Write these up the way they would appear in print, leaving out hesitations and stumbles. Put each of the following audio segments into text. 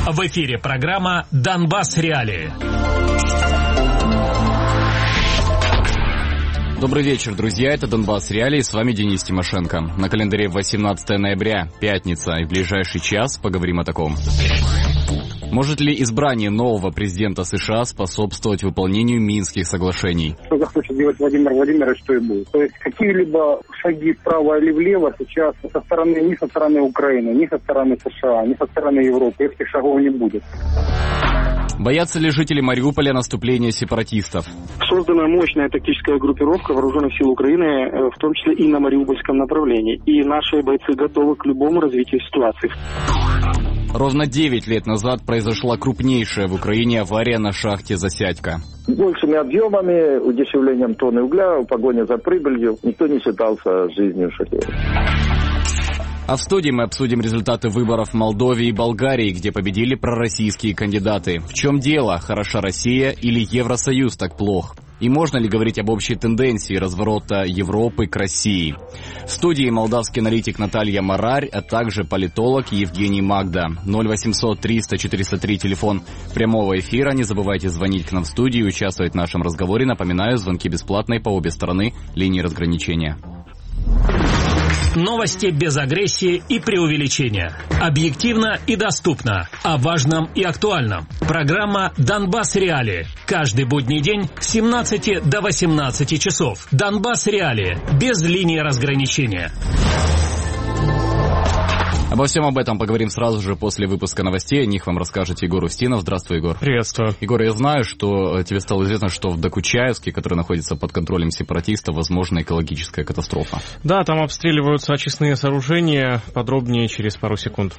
В эфире программа «Донбасс Реалии». Добрый вечер, друзья. Это «Донбасс Реалии». С вами Денис Тимошенко. На календаре 18 ноября, пятница. И в ближайший час поговорим о таком. Может ли избрание нового президента США способствовать выполнению Минских соглашений? Что захочет делать Владимир Владимирович, что и будет. То есть какие-либо шаги вправо или влево сейчас ни со стороны Украины, ни со стороны США, ни со стороны Европы этих шагов не будет. Боятся ли жители Мариуполя наступления сепаратистов? Создана мощная тактическая группировка вооруженных сил Украины, в том числе и на Мариупольском направлении. И наши бойцы готовы к любому развитию ситуации. Ровно 9 лет назад произошла крупнейшая в Украине авария на шахте «Засядька». Большими объемами, удешевлением тонны угля, в погоне за прибылью. Никто не считался жизнью шахтеров. А в студии мы обсудим результаты выборов в Молдове и Болгарии, где победили пророссийские кандидаты. В чем дело? Хороша Россия или Евросоюз так плох? И можно ли говорить об общей тенденции разворота Европы к России? В студии молдавский аналитик Наталья Марарь, а также политолог Евгений Магда. 0800 300 403 телефон прямого эфира. Не забывайте звонить к нам в студию и участвовать в нашем разговоре. Напоминаю, звонки бесплатные по обе стороны линии разграничения. Новости без агрессии и преувеличения. Объективно и доступно. О важном и актуальном. Программа «Донбасс Реалии». Каждый будний день с 17 до 18 часов. «Донбасс Реалии». Без линии разграничения. Обо всем об этом поговорим сразу же после выпуска новостей. О них вам расскажет Егор Устинов. Здравствуй, Егор. Приветствую. Егор, я знаю, что тебе стало известно, что в Докучаевске, который находится под контролем сепаратистов, возможна экологическая катастрофа. Да, там обстреливаются очистные сооружения. Подробнее через пару секунд.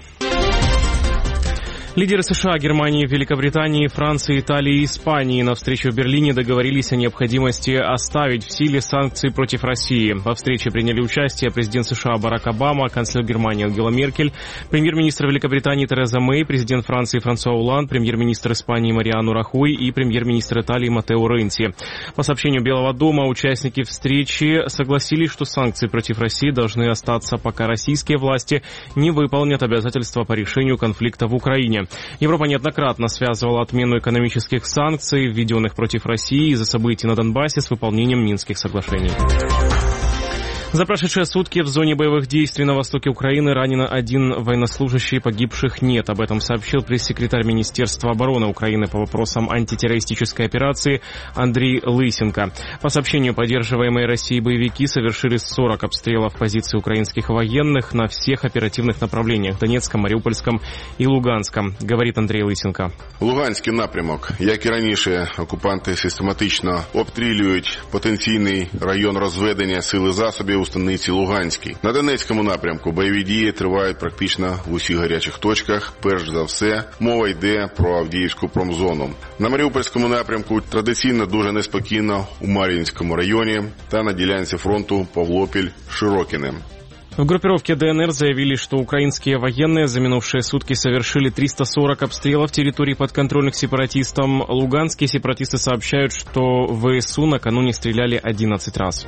Лидеры США, Германии, Великобритании, Франции, Италии и Испании на встрече в Берлине договорились о необходимости оставить в силе санкции против России. Во встрече приняли участие президент США Барак Обама, канцлер Германии Ангела Меркель, премьер-министр Великобритании Тереза Мэй, президент Франции Франсуа Олланд, премьер-министр Испании Мариано Рахой и премьер-министр Италии Маттео Ренци. По сообщению Белого дома, участники встречи согласились, что санкции против России должны остаться, пока российские власти не выполнят обязательства по решению конфликта в Украине. Европа неоднократно связывала отмену экономических санкций, введенных против России из-за событий на Донбассе, с выполнением Минских соглашений. За прошедшие сутки в зоне боевых действий на востоке Украины ранено 1 военнослужащий, погибших нет. Об этом сообщил пресс-секретарь Министерства обороны Украины по вопросам антитеррористической операции Андрей Лысенко. По сообщению, поддерживаемые Россией боевики совершили 40 обстрелов позиций украинских военных на всех оперативных направлениях – Донецком, Маріупольськом і Луганськом, говорить Андрій Лисенко. Луганський напрямок, як і раніше, окупанти систематично обстрілюють потенційний район розведення сил і засобів у станиці Луганській. На Донецькому напрямку бойові дії тривають практично в усіх гарячих точках. Перш за все, мова йде про Авдіївську промзону. На Маріупольському напрямку традиційно дуже неспокійно у Мар'їнському районі та на ділянці фронту Павлопіль-Широкине. В группировке ДНР заявили, что украинские военные за минувшие сутки совершили 340 обстрелов территорий подконтрольных сепаратистам. Луганские сепаратисты сообщают, что ВСУ накануне стреляли 11 раз.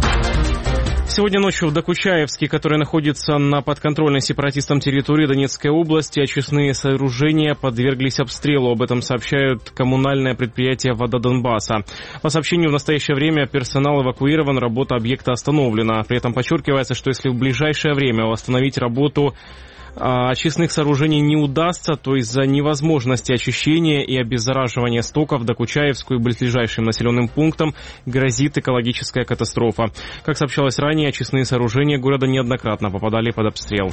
Сегодня ночью в Докучаевске, который находится на подконтрольной сепаратистам территории Донецкой области, очистные сооружения подверглись обстрелу. Об этом сообщают коммунальное предприятие «Вода Донбасса». По сообщению, в настоящее время персонал эвакуирован, работа объекта остановлена. При этом подчеркивается, что если в ближайшее время восстановить работу очистных сооружений не удастся, то из-за невозможности очищения и обеззараживания стоков Докучаевску и близлежащим населенным пунктам грозит экологическая катастрофа. Как сообщалось ранее, очистные сооружения города неоднократно попадали под обстрел.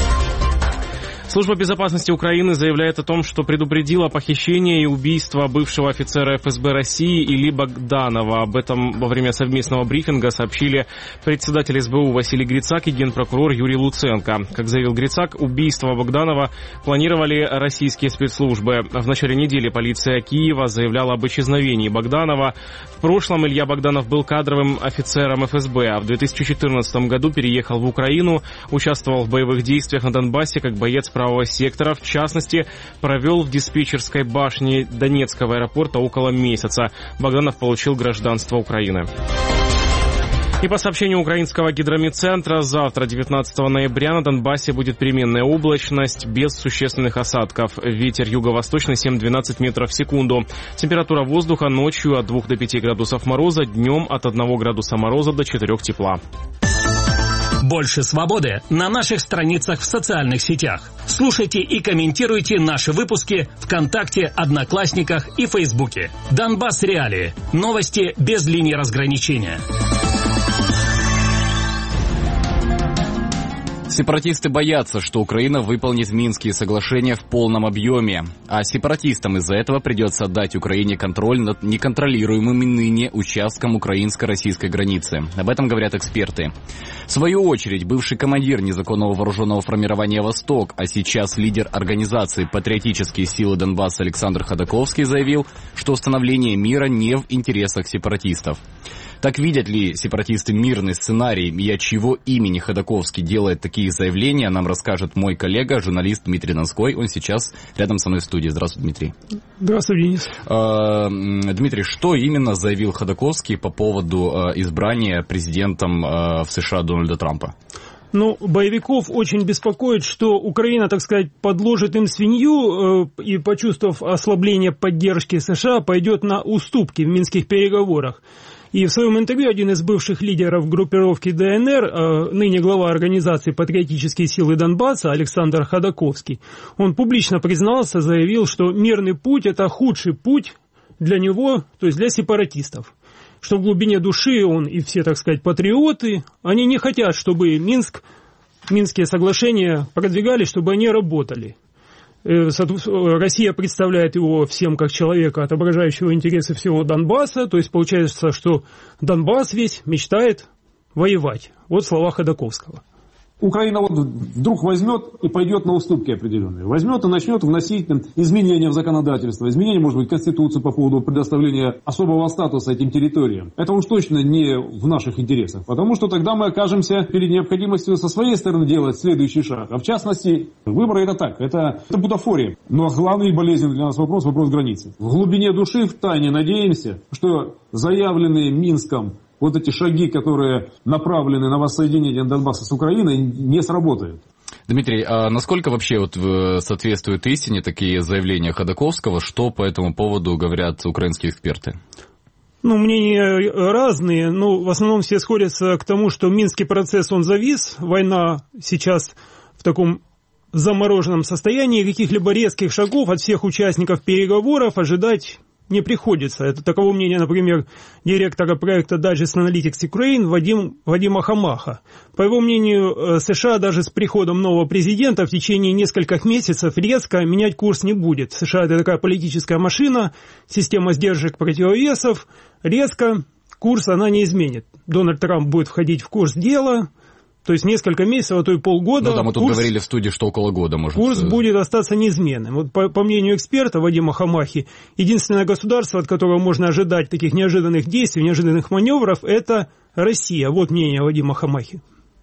Служба безопасности Украины заявляет о том, что предупредила похищение и убийство бывшего офицера ФСБ России Ильи Богданова.Об этом во время совместного брифинга сообщили председатель СБУ Василий Грицак и генпрокурор Юрий Луценко. Как заявил Грицак, убийство Богданова планировали российские спецслужбы. В начале недели полиция Киева заявляла об исчезновении Богданова. В прошлом Илья Богданов был кадровым офицером ФСБ, а в 2014 году переехал в Украину, участвовал в боевых действиях на Донбассе как боец правого сектора. В частности, провел в диспетчерской башне Донецкого аэропорта около месяца. Богданов получил гражданство Украины. И по сообщению украинского гидрометцентра, завтра, 19 ноября, на Донбассе будет переменная облачность без существенных осадков. Ветер юго-восточный 7-12 метров в секунду. Температура воздуха ночью от 2 до 5 градусов мороза, днем от 1 градуса мороза до 4 тепла. Больше свободы на наших страницах в социальных сетях. Слушайте и комментируйте наши выпуски ВКонтакте, Одноклассниках и Фейсбуке. Донбасс Реалии. Новости без линии разграничения. Сепаратисты боятся, что Украина выполнит Минские соглашения в полном объеме, а сепаратистам из-за этого придется отдать Украине контроль над неконтролируемым ныне участком украинско-российской границы. Об этом говорят эксперты. В свою очередь, бывший командир незаконного вооруженного формирования «Восток», а сейчас лидер организации «Патриотические силы Донбасса» Александр Ходаковский заявил, что установление мира не в интересах сепаратистов. Так видят ли сепаратисты мирный сценарий и от чего имени Ходаковский делает такие заявления, нам расскажет мой коллега, журналист Дмитрий Донской. Он сейчас рядом со мной в студии. Здравствуй, Дмитрий. Здравствуй, Денис. Дмитрий, что именно заявил Ходаковский по поводу избрания президентом в США Дональда Трампа? Ну, боевиков очень беспокоит, что Украина, так сказать, подложит им свинью и, почувствовав ослабление поддержки США, пойдет на уступки в минских переговорах. И в своем интервью один из бывших лидеров группировки ДНР, ныне глава организации «Патриотические силы Донбасса» Александр Ходаковский, он публично признался, заявил, что мирный путь – это худший путь для него, то есть для сепаратистов. Что в глубине души он и все, так сказать, патриоты, они не хотят, чтобы Минские соглашения продвигались, чтобы они работали. Россия представляет его всем как человека, отображающего интересы всего Донбасса, то есть получается, что Донбасс весь мечтает воевать. Вот слова Ходаковского. Украина вот вдруг возьмет и пойдет на уступки определенные. Возьмет и начнет вносить изменения в законодательство, изменения, может быть, в Конституцию по поводу предоставления особого статуса этим территориям. Это уж точно не в наших интересах, потому что тогда мы окажемся перед необходимостью со своей стороны делать следующий шаг. А в частности, выборы это так, это бутафория. Но главный и болезненный для нас вопрос границы. В глубине души, в тайне надеемся, что заявленные Минском вот эти шаги, которые направлены на воссоединение Донбасса с Украиной, не сработают. Дмитрий, а насколько вообще соответствуют истине такие заявления Ходаковского? Что по этому поводу говорят украинские эксперты? Ну, мнения разные, но в основном все сходятся к тому, что Минский процесс, он завис, война сейчас в таком замороженном состоянии, каких-либо резких шагов от всех участников переговоров ожидать не приходится. Это таково мнение, например, директора проекта Digest Analytics Ukraine Вадима Хамаха. По его мнению, США даже с приходом нового президента в течение нескольких месяцев резко менять курс не будет. США это такая политическая машина, система сдержек противовесов. Резко курс она не изменит. Дональд Трамп будет входить в курс дела. То есть несколько месяцев, а то и полгода. Ну да, мы тут говорили в студии, что около года может. Курс будет остаться неизменным. Вот по мнению эксперта Вадима Хамахи, единственное государство, от которого можно ожидать таких неожиданных действий, неожиданных маневров, это Россия. Вот мнение Вадима Хамахи.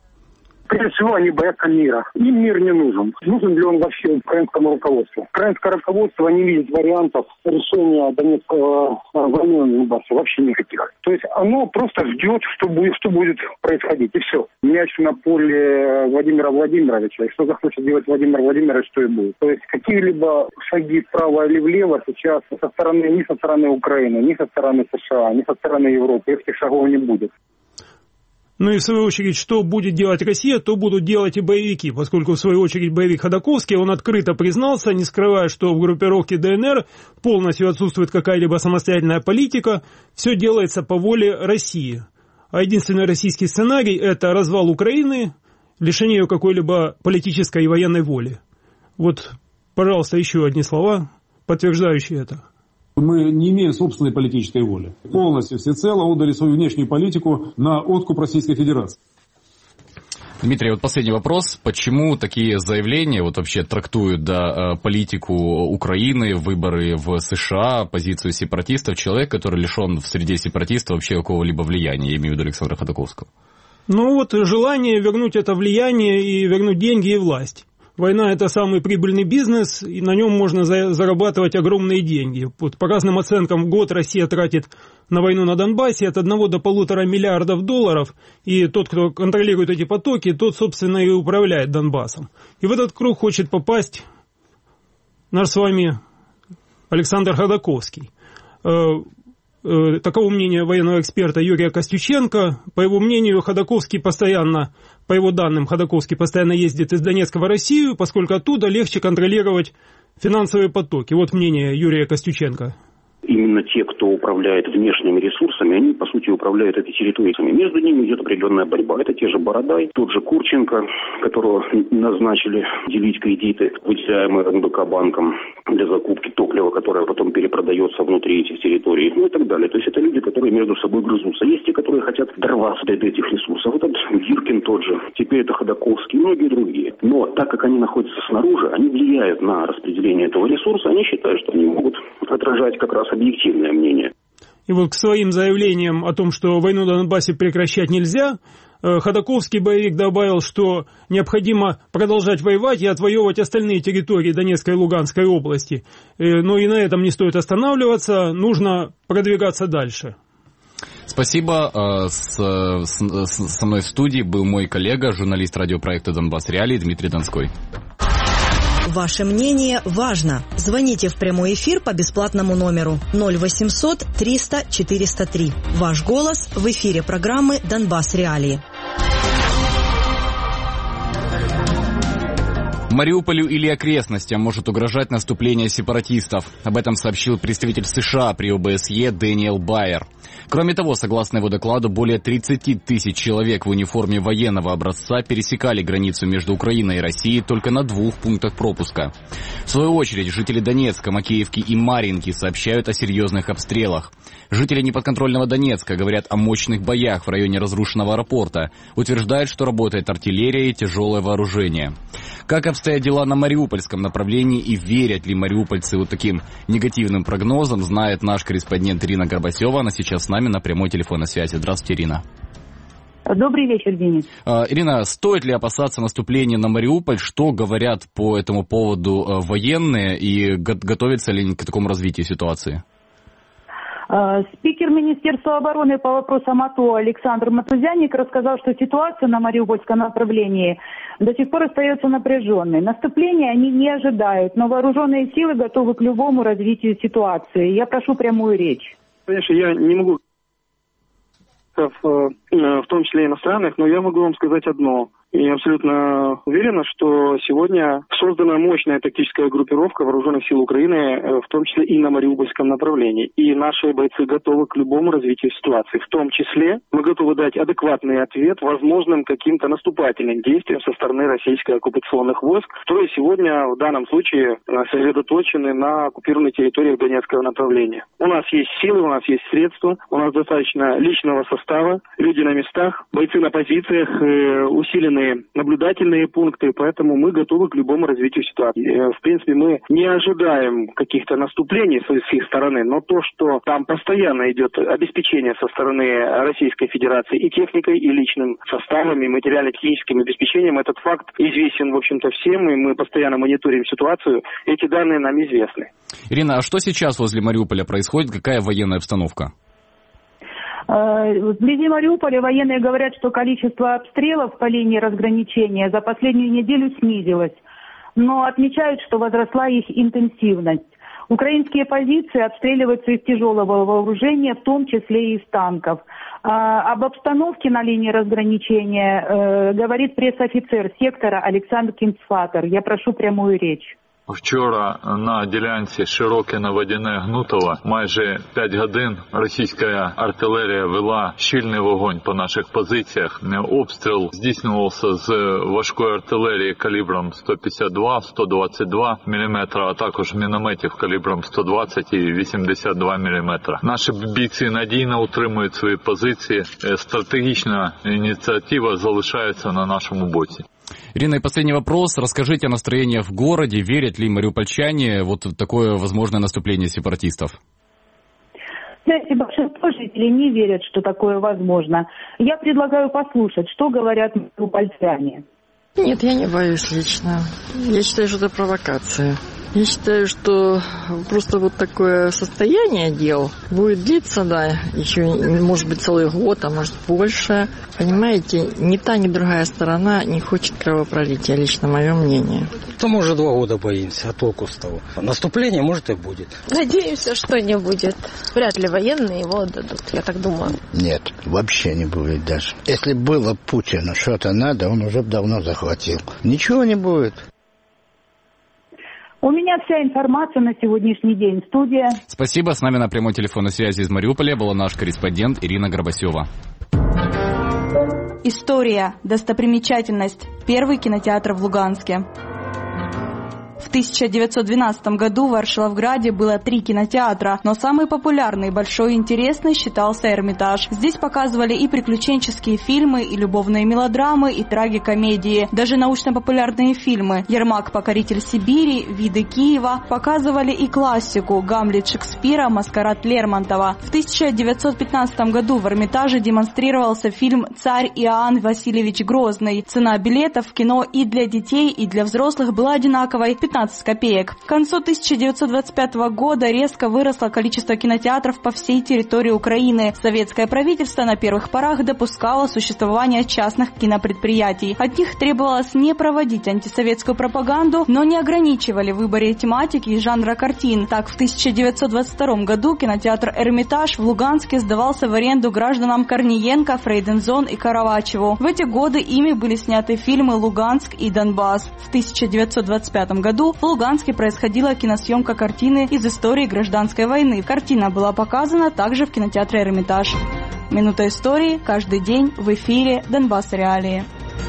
Прежде всего, они боятся мира. Им мир не нужен. Нужен ли он вообще украинскому руководству? Украинское руководство не видит вариантов решения Донецкого войны на Донбассе. Вообще никаких. То есть оно просто ждет, что будет происходить. И все. Мяч на поле Владимира Владимировича. И что захочет делать Владимир Владимирович, что и будет. То есть какие-либо шаги вправо или влево сейчас ни со стороны Украины, ни со стороны США, ни со стороны Европы этих шагов не будет. Ну и в свою очередь, что будет делать Россия, то будут делать и боевики, поскольку в свою очередь боевик Ходаковский, он открыто признался, не скрывая, что в группировке ДНР полностью отсутствует какая-либо самостоятельная политика, все делается по воле России. А единственный российский сценарий – это развал Украины, лишение ее какой-либо политической и военной воли. Вот, пожалуйста, еще одни слова, подтверждающие это. Мы не имеем собственной политической воли. Полностью, всецело отдали свою внешнюю политику на откуп Российской Федерации. Дмитрий, вот последний вопрос. Почему такие заявления вот вообще трактуют политику Украины, выборы в США, позицию сепаратистов, человек, который лишен в среде сепаратистов вообще какого-либо влияния, я имею в виду Александра Ходаковского? Ну вот желание вернуть это влияние и вернуть деньги и власть. война – это самый прибыльный бизнес, и на нем можно зарабатывать огромные деньги. Вот по разным оценкам в год Россия тратит на войну на Донбассе от 1 до 1,5 миллиардов долларов, и тот, кто контролирует эти потоки, тот, собственно, и управляет Донбассом. И в этот круг хочет попасть наш с вами Александр Ходаковский. Таково мнение военного эксперта Юрия Костюченко. По его мнению, Ходаковский постоянно, по его данным, Ходаковский постоянно ездит из Донецка в Россию, поскольку оттуда легче контролировать финансовые потоки. Вот мнение Юрия Костюченко. Именно те, кто управляет внешними ресурсами, они, по сути, управляют этой территорией. Между ними идет определенная борьба. Это те же Бородай, тот же Курченко, которого назначили делить кредиты, выделяемые НБК банком для закупки топлива, которое потом перепродается внутри этих территорий, ну и так далее. То есть это люди, которые между собой грызутся. Есть те, которые хотят дорваться до этих ресурсов. Вот этот Гиркин тот же, теперь это Ходаковский и многие другие. Но так как они находятся снаружи, они влияют на распределение этого ресурса, они считают, что они могут отражать как раз объективное мнение. И вот к своим заявлениям о том, что войну на Донбассе прекращать нельзя, Ходаковский боевик добавил, что необходимо продолжать воевать и отвоевывать остальные территории Донецкой и Луганской области. Но и на этом не стоит останавливаться, нужно продвигаться дальше. Спасибо. Со мной в студии был мой коллега, журналист радиопроекта «Донбасс Реалии» Дмитрий Донской. Ваше мнение важно. Звоните в прямой эфир по бесплатному номеру 0800 300 403. Ваш голос в эфире программы «Донбасс Реалии». Мариуполю или окрестностям может угрожать наступление сепаратистов. Об этом сообщил представитель США при ОБСЕ Дэниел Байер. Кроме того, согласно его докладу, более 30 тысяч человек в униформе военного образца пересекали границу между Украиной и Россией только на 2 пунктах пропуска. В свою очередь, жители Донецка, Макеевки и Марьинки сообщают о серьезных обстрелах. Жители неподконтрольного Донецка говорят о мощных боях в районе разрушенного аэропорта, утверждают, что работает артиллерия и тяжелое вооружение. Как обстоят дела на Мариупольском направлении и верят ли мариупольцы вот таким негативным прогнозам, знает наш корреспондент Ирина Горбасева. Она сейчас с нами на прямой телефонной связи. Здравствуйте, Ирина. Добрый вечер, Денис. Ирина, стоит ли опасаться наступления на Мариуполь? Что говорят по этому поводу военные и готовятся ли к такому развитию ситуации? Спикер Министерства обороны по вопросам АТО Александр Матузяник рассказал, что ситуация на Мариупольском направлении до сих пор остается напряженной. Наступления они не ожидают, но вооруженные силы готовы к любому развитию ситуации. Я прошу прямую речь. Конечно, я не могу, в том числе иностранных, но я могу вам сказать одно. И абсолютно уверена, что сегодня создана мощная тактическая группировка вооруженных сил Украины, в том числе и на Мариупольском направлении. И наши бойцы готовы к любому развитию ситуации. В том числе мы готовы дать адекватный ответ возможным каким-то наступательным действиям со стороны российских оккупационных войск, которые сегодня в данном случае сосредоточены на оккупированной территории Донецкого направления. У нас есть силы, у нас есть средства, у нас достаточно личного состава, люди на местах, бойцы на позициях, усиленные наблюдательные пункты, поэтому мы готовы к любому развитию ситуации. В принципе, мы не ожидаем каких-то наступлений с их стороны, но то, что там постоянно идет обеспечение со стороны Российской Федерации и техникой, и личным составом, и материально-техническим обеспечением, этот факт известен, в общем-то, всем, и мы постоянно мониторим ситуацию. Эти данные нам известны. Ирина, а что сейчас возле Мариуполя происходит? Какая военная обстановка? Вблизи Мариуполя военные говорят, что количество обстрелов по линии разграничения за последнюю неделю снизилось, но отмечают, что возросла их интенсивность. Украинские позиции обстреливаются из тяжелого вооружения, в том числе и из танков. Об обстановке на линии разграничения говорит пресс-офицер сектора Александр Кинцфатер. Я прошу прямую речь. Вчора на ділянці Широке-Наводяне-Гнутово майже 5 годин російська артилерія вела щільний вогонь по наших позиціях. Обстріл здійснювався з важкої артилерії калібром 152, 122 мм, а також мінометів калібром 120 і 82 мм. Наші бійці надійно утримують свої позиції. Стратегічна ініціатива залишається на нашому боці. Ирина, и последний вопрос. Расскажите о настроениях в городе. Верят ли мариупольчане вот в такое возможное наступление сепаратистов? Знаете, большинство жителей не верят, что такое возможно. Я предлагаю послушать, что говорят мариупольчане. Нет, я не боюсь лично. Я считаю, что это провокация. Я считаю, что просто вот такое состояние дел будет длиться, да, еще, может быть, целый год, а может больше. Понимаете, ни та, ни другая сторона не хочет кровопролития, лично мое мнение. То мы уже 2 года боимся, а толку с того. Наступление, может, и будет. Надеемся, что не будет. Вряд ли военные его отдадут, я так думаю. Нет, вообще не будет даже. Если было Путину что-то надо, он уже давно захватил. Ничего не будет. У меня вся информация на сегодняшний день. Студия. Спасибо. С нами на прямой телефонной связи из Мариуполя была наш корреспондент Ирина Горбасева. История. Достопримечательность. Первый кинотеатр в Луганске. В 1912 году в Аршавграде было 3 кинотеатра, но самый популярный, большой и интересный считался Эрмитаж. Здесь показывали и приключенческие фильмы, и любовные мелодрамы, и трагикомедии, даже научно-популярные фильмы «Ермак. Покоритель Сибири», «Виды Киева», показывали и классику «Гамлет» Шекспира, «Маскарад» Лермонтова. В 1915 году в Эрмитаже демонстрировался фильм «Царь Иоанн Васильевич Грозный». Цена билетов в кино и для детей, и для взрослых была одинаковой – 15 копеек. К концу 1925 года резко выросло количество кинотеатров по всей территории Украины. Советское правительство на первых порах допускало существование частных кинопредприятий. От них требовалось не проводить антисоветскую пропаганду, но не ограничивали в выборе тематики и жанра картин. Так, в 1922 году кинотеатр «Эрмитаж» в Луганске сдавался в аренду гражданам Корниенко, Фрейдензон и Каравачеву. В эти годы ими были сняты фильмы «Луганск» и «Донбасс». В 1925 году в Луганске происходила киносъемка картины из истории гражданской войны. Картина была показана также в кинотеатре «Эрмитаж». Минута истории каждый день в эфире «Донбасс Реалии».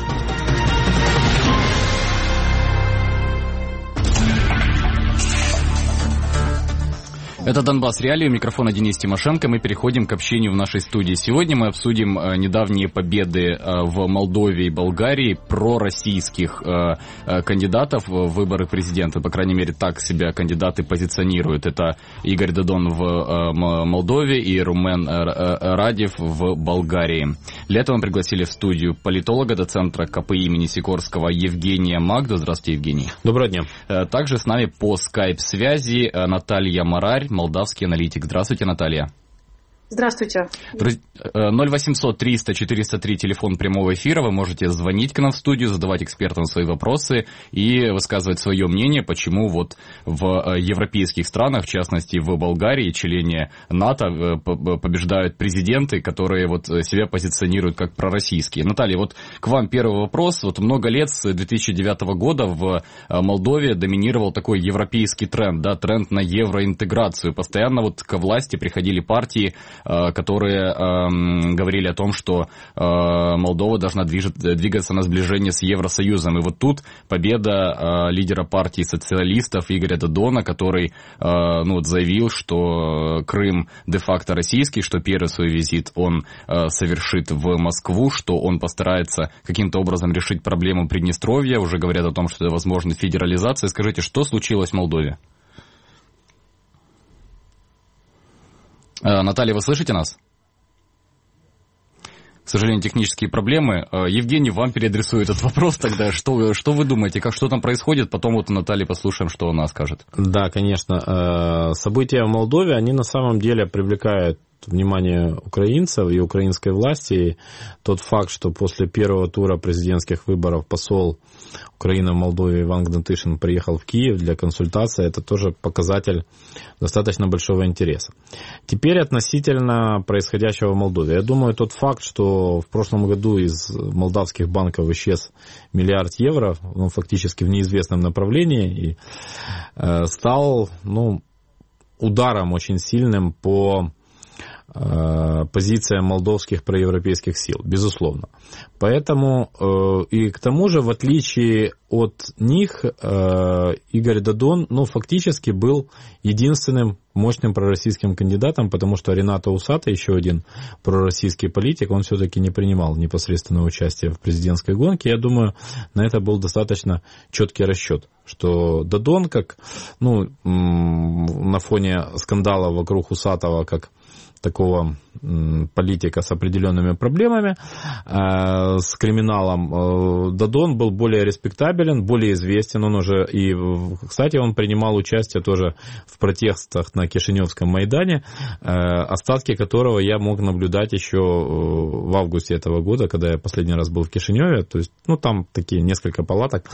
Это «Донбасс Реалии», у микрофона Денис Тимошенко. Мы переходим к общению в нашей студии. Сегодня мы обсудим недавние победы в Молдове и Болгарии пророссийских кандидатов в выборы президента. По крайней мере, так себя кандидаты позиционируют. Это Игорь Додон в Молдове и Румен Радев в Болгарии. Для этого мы пригласили в студию политолога, доцентра КПИ имени Сикорского Евгения Магду. Здравствуйте, Евгений. Доброго дня. Также с нами по скайп-связи Наталья Марарь, молдавский аналитик. Здравствуйте, Наталья. Здравствуйте. 0800 300 403 телефон прямого эфира. Вы можете звонить к нам в студию, задавать экспертам свои вопросы и высказывать свое мнение, почему вот в европейских странах, в частности в Болгарии, члене НАТО, побеждают президенты, которые вот себя позиционируют как пророссийские. Наталья, вот к вам первый вопрос. Вот много лет с 2009 года в Молдове доминировал такой европейский тренд, да, тренд на евроинтеграцию. Постоянно вот к власти приходили партии, которые говорили о том, что Молдова должна двигаться на сближение с Евросоюзом. И вот тут победа лидера партии социалистов Игоря Додона, который заявил, что Крым де-факто российский, что первый свой визит он совершит в Москву, что он постарается каким-то образом решить проблему Приднестровья. Уже говорят о том, что это возможно федерализация. Скажите, что случилось в Молдове? Наталья, вы слышите нас? К сожалению, технические проблемы. Евгений, вам переадресую этот вопрос тогда. Что вы думаете, что там происходит? Потом вот у Натальи послушаем, что она скажет. Да, конечно. События в Молдове, они на самом деле привлекают внимание украинцев и украинской власти. И тот факт, что после первого тура президентских выборов посол Украины в Молдове Иван Гнатышин приехал в Киев для консультации, это тоже показатель достаточно большого интереса. Теперь относительно происходящего в Молдове. Я думаю, тот факт, что в прошлом году из молдавских банков исчез $1 миллиард евро, фактически в неизвестном направлении, и стал ударом очень сильным по позиция молдовских проевропейских сил, безусловно. Поэтому и к тому же, в отличие от них Игорь Додон, фактически был единственным мощным пророссийским кандидатом, потому что Ренато Усата, еще один пророссийский политик, он все-таки не принимал непосредственного участия в президентской гонке. Я думаю, на это был достаточно четкий расчет, что Додон, как на фоне скандала вокруг Усатова, как такого политика с определенными проблемами, с криминалом, Додон был более респектабелен, более известен. Он уже и, кстати, он принимал участие тоже в протестах на Кишиневском Майдане, остатки которого я мог наблюдать еще в августе этого года, когда я последний раз был в Кишиневе. То есть, там такие несколько палаток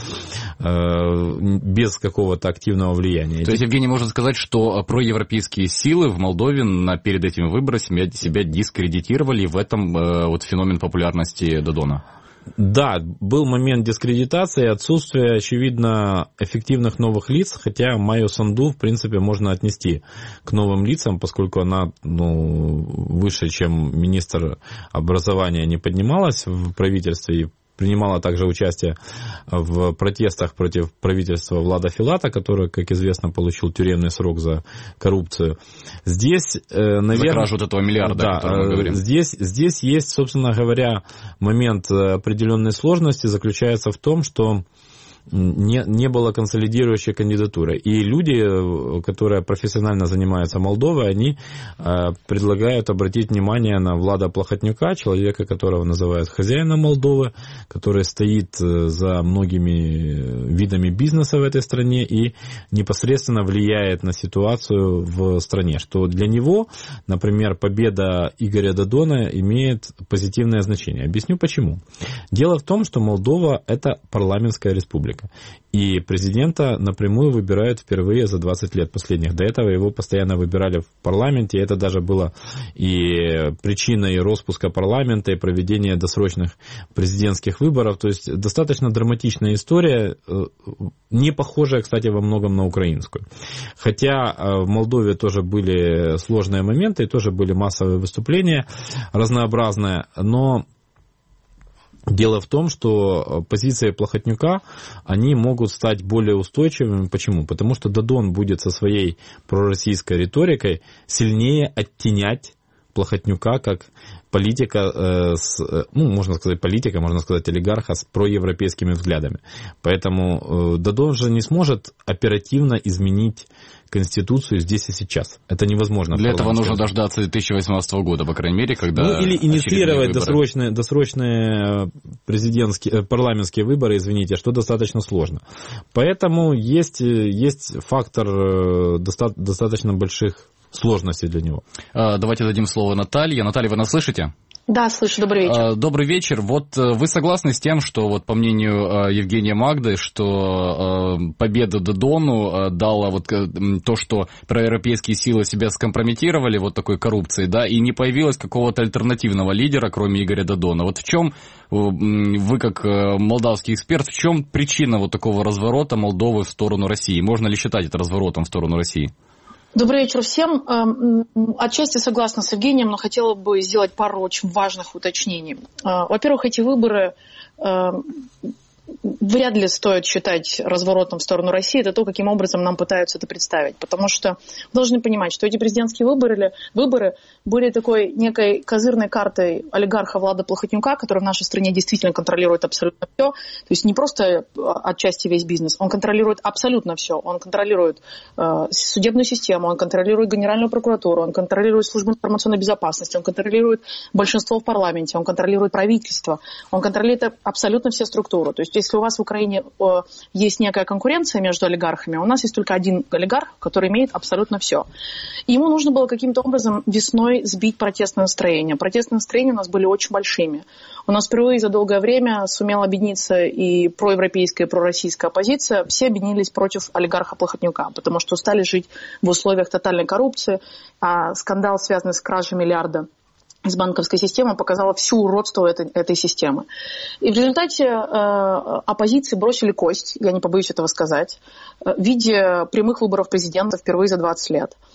без какого-то активного влияния. То есть, Евгений, можно сказать, что проевропейские силы в Молдове перед этими выборами себя дискредитировали, в этом феномен популярности Додона? Да, был момент дискредитации, отсутствие, очевидно, эффективных новых лиц, хотя Майю Санду, в принципе, можно отнести к новым лицам, поскольку она выше, чем министр образования, не поднималась в правительстве и принимала также участие в протестах против правительства Влада Филата, который, как известно, получил тюремный срок за коррупцию. Здесь, наверное... За кражу вот этого миллиарда, о котором мы говорим. Здесь есть, собственно говоря, момент определенной сложности, заключается в том, что не было консолидирующей кандидатуры. И люди, которые профессионально занимаются Молдовой, они предлагают обратить внимание на Влада Плохотнюка, человека, которого называют хозяином Молдовы, который стоит за многими видами бизнеса в этой стране и непосредственно влияет на ситуацию в стране. Что для него, например, победа Игоря Додона имеет позитивное значение. Объясню почему. Дело в том, что Молдова – это парламентская республика. И президента напрямую выбирают впервые за 20 лет последних. До этого его постоянно выбирали в парламенте. Это даже было и причиной распуска парламента, и проведения досрочных президентских выборов. То есть достаточно драматичная история, не похожая, кстати, во многом на украинскую. Хотя в Молдове тоже были сложные моменты, и тоже были массовые выступления разнообразные, но дело в том, что позиции Плохотнюка, они могут стать более устойчивыми. Почему? Потому что Додон будет со своей пророссийской риторикой сильнее оттенять Плохотнюка как политика, можно сказать политика, можно сказать олигарха с проевропейскими взглядами. Поэтому Додон же не сможет оперативно изменить Конституцию здесь и сейчас. Это невозможно. Для этого нужно дождаться 2018 года, по крайней мере, когда... или инициировать досрочные парламентские выборы, что достаточно сложно. Поэтому есть фактор достаточно больших сложностей для него. Давайте дадим слово Наталье. Наталья, вы нас слышите? Да, слышу. Добрый вечер. Добрый вечер. Вы согласны с тем, что, по мнению Евгения Магды, что победа Додону дала то, что проевропейские силы себя скомпрометировали такой коррупцией, да, и не появилось какого-то альтернативного лидера, кроме Игоря Додона? В чем, вы как молдавский эксперт, в чем причина такого разворота Молдовы в сторону России? Можно ли считать это разворотом в сторону России? Добрый вечер всем. Отчасти согласна с Евгением, но хотела бы сделать пару очень важных уточнений. Во-первых, эти выборы вряд ли стоит считать разворотом в сторону России. Это то, каким образом нам пытаются это представить. Потому что вы должны понимать, что эти президентские выборы были такой некой козырной картой олигарха Влада Плохотнюка, который в нашей стране действительно контролирует абсолютно все. То есть не просто отчасти весь бизнес, он контролирует абсолютно все. Он контролирует судебную систему, он контролирует Генеральную прокуратуру, он контролирует службу информационной безопасности, он контролирует большинство в парламенте, он контролирует правительство, он контролирует абсолютно все структуры. То есть если у вас в Украине есть некая конкуренция между олигархами, у нас есть только один олигарх, который имеет абсолютно все. И ему нужно было каким-то образом весной сбить протестное настроение. Протестные настроения у нас были очень большими. У нас впервые за долгое время сумела объединиться и проевропейская, и пророссийская оппозиция. Все объединились против олигарха Плохотнюка, потому что устали жить в условиях тотальной коррупции, а скандал, связанный с кражей миллиарда из банковской системы, показала всю уродство этой системы. И в результате оппозиции бросили кость, я не побоюсь этого сказать, в виде прямых выборов президента впервые за 20 лет.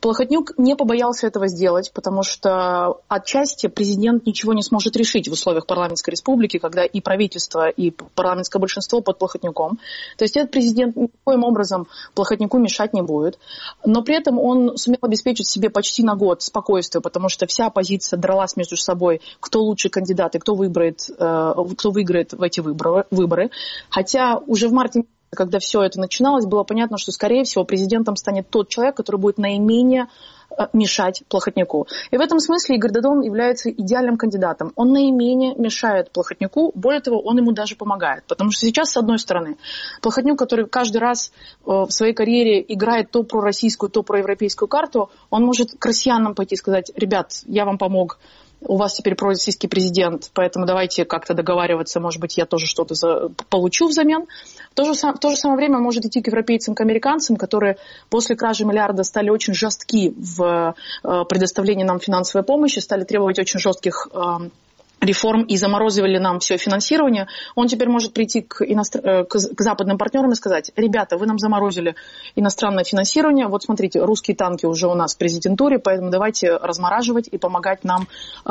Плохотнюк не побоялся этого сделать, потому что отчасти президент ничего не сможет решить в условиях парламентской республики, когда и правительство, и парламентское большинство под Плохотнюком. То есть этот президент никоим образом Плохотнюку мешать не будет. Но при этом он сумел обеспечить себе почти на год спокойствие, потому что вся оппозиция дралась между собой, кто лучший кандидат и кто выиграет в эти выборы. Хотя уже в марте, когда все это начиналось, было понятно, что, скорее всего, президентом станет тот человек, который будет наименее мешать Плохотнюку. И в этом смысле Игорь Додон является идеальным кандидатом. Он наименее мешает Плохотнюку, более того, он ему даже помогает. Потому что сейчас, с одной стороны, Плохотнюк, который каждый раз в своей карьере играет то пророссийскую, то проевропейскую карту, он может к россиянам пойти и сказать: ребят, я вам помог, у вас теперь пророссийский президент, поэтому давайте как-то договариваться, может быть, я тоже что-то получу взамен. В то же самое время может идти к европейцам, к американцам, которые после кражи миллиарда стали очень жестки в предоставлении нам финансовой помощи, стали требовать очень жестких реформ и заморозили нам все финансирование. Он теперь может прийти к западным партнерам и сказать: ребята, вы нам заморозили иностранное финансирование, вот смотрите, русские танки уже у нас в президентуре, поэтому давайте размораживать и помогать нам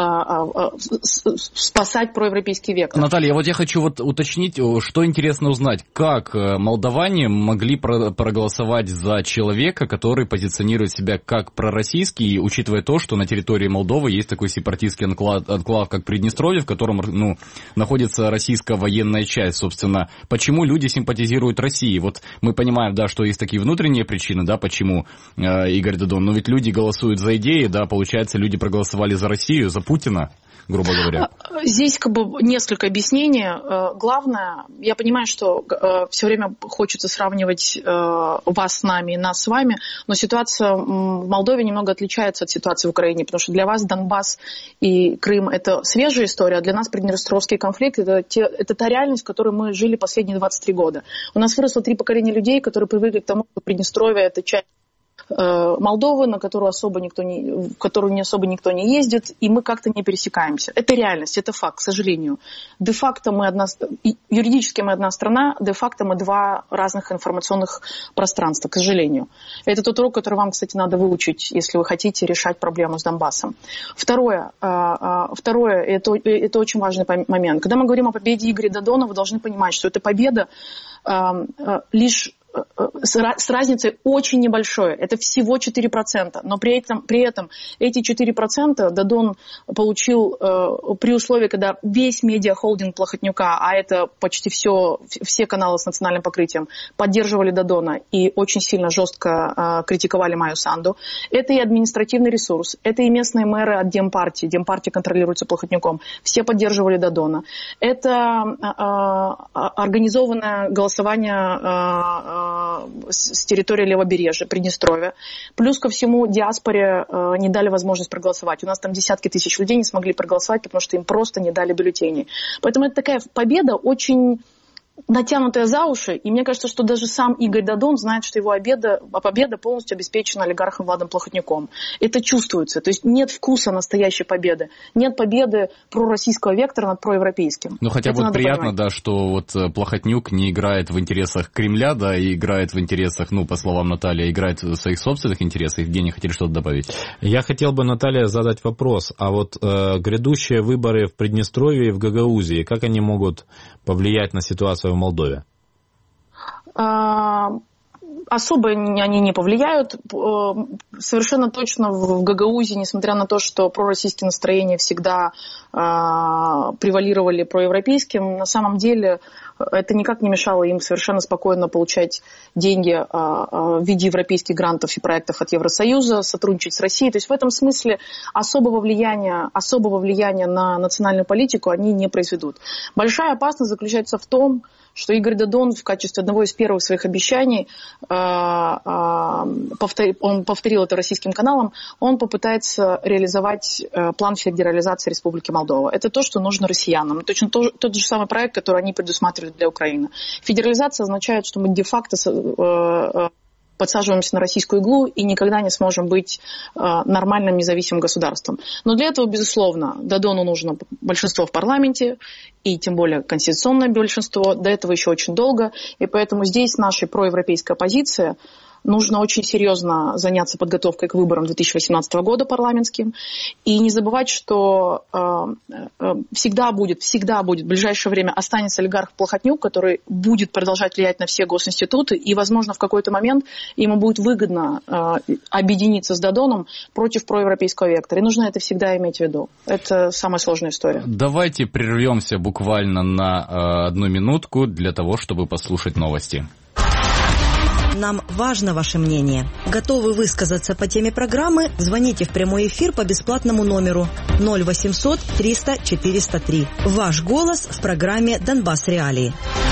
спасать проевропейский вектор. Наталья, вот я хочу уточнить, что интересно узнать, как молдаване могли проголосовать за человека, который позиционирует себя как пророссийский, учитывая то, что на территории Молдовы есть такой сепаратистский анклав, как Приднестровье, в котором находится российская военная часть, собственно. Почему люди симпатизируют России? Вот мы понимаем, да, что есть такие внутренние причины, да, почему Игорь Додон, но ведь люди голосуют за идеи, да, получается, люди проголосовали за Россию, за Путина, грубо говоря. Здесь несколько объяснений. Главное, я понимаю, что все время хочется сравнивать вас с нами и нас с вами, но ситуация в Молдове немного отличается от ситуации в Украине, потому что для вас Донбасс и Крым – это свежая история, а для нас Приднестровский конфликт – это та реальность, в которой мы жили последние 23 года. У нас выросло 3 поколения людей, которые привыкли к тому, что Приднестровье – это часть Молдовы, в которую не особо никто не ездит, и мы как-то не пересекаемся. Это реальность, это факт, к сожалению. Де-факто юридически мы одна страна, де-факто мы 2 разных информационных пространства, к сожалению. Это тот урок, который вам, кстати, надо выучить, если вы хотите решать проблему с Донбассом. Второе, это очень важный момент. Когда мы говорим о победе Игоря Додона, вы должны понимать, что эта победа лишь с разницей очень небольшой. Это всего 4%. Но при этом эти 4% Додон получил при условии, когда весь медиахолдинг Плохотнюка, а это почти все каналы с национальным покрытием, поддерживали Додона и очень сильно жестко критиковали Майю Санду. Это и административный ресурс, это и местные мэры от Демпартии. Демпартия контролируется Плохотнюком. Все поддерживали Додона. Это организованное голосование с территории Левобережья, Приднестровья. Плюс ко всему диаспоре не дали возможность проголосовать. У нас там десятки тысяч людей не смогли проголосовать, потому что им просто не дали бюллетеней. Поэтому это такая победа очень натянутая за уши, и мне кажется, что даже сам Игорь Додон знает, что его победа полностью обеспечена олигархом Владом Плохотнюком. Это чувствуется. То есть нет вкуса настоящей победы. Нет победы пророссийского вектора над проевропейским. Ну, хотя бы приятно, да, что вот Плохотнюк не играет в интересах Кремля, да, и играет в интересах, по словам Натальи, играет в своих собственных интересах. Евгений, хотели что-то добавить? Я хотел бы, Наталья, задать вопрос. А вот грядущие выборы в Приднестровье и в Гагаузии, как они могут повлиять на ситуацию в Молдове? Особо они не повлияют. Совершенно точно в Гагаузии, несмотря на то, что пророссийские настроения всегда превалировали проевропейским, на самом деле это никак не мешало им совершенно спокойно получать деньги в виде европейских грантов и проектов от Евросоюза, сотрудничать с Россией. То есть в этом смысле особого влияния на национальную политику они не произведут. Большая опасность заключается в том, что Игорь Додон в качестве одного из первых своих обещаний, он повторил это российским каналам, он попытается реализовать план федерализации Республики Молдова. Это то, что нужно россиянам. Точно тот же самый проект, который они предусматривали для Украины. Федерализация означает, что мы де-факто подсаживаемся на российскую иглу и никогда не сможем быть нормальным независимым государством. Но для этого, безусловно, Додону нужно большинство в парламенте, и тем более конституционное большинство. До этого еще очень долго. И поэтому здесь наша проевропейская позиция нужно очень серьезно заняться подготовкой к выборам 2018 года парламентским. И не забывать, что всегда будет в ближайшее время останется олигарх Плохотнюк, который будет продолжать влиять на все госинституты, и, возможно, в какой-то момент ему будет выгодно объединиться с Додоном против проевропейского вектора. И нужно это всегда иметь в виду. Это самая сложная история. Давайте прервемся буквально на 1 минутку для того, чтобы послушать новости. Нам важно ваше мнение. Готовы высказаться по теме программы? Звоните в прямой эфир по бесплатному номеру 0800 300 403. Ваш голос в программе «Донбасс Реалии».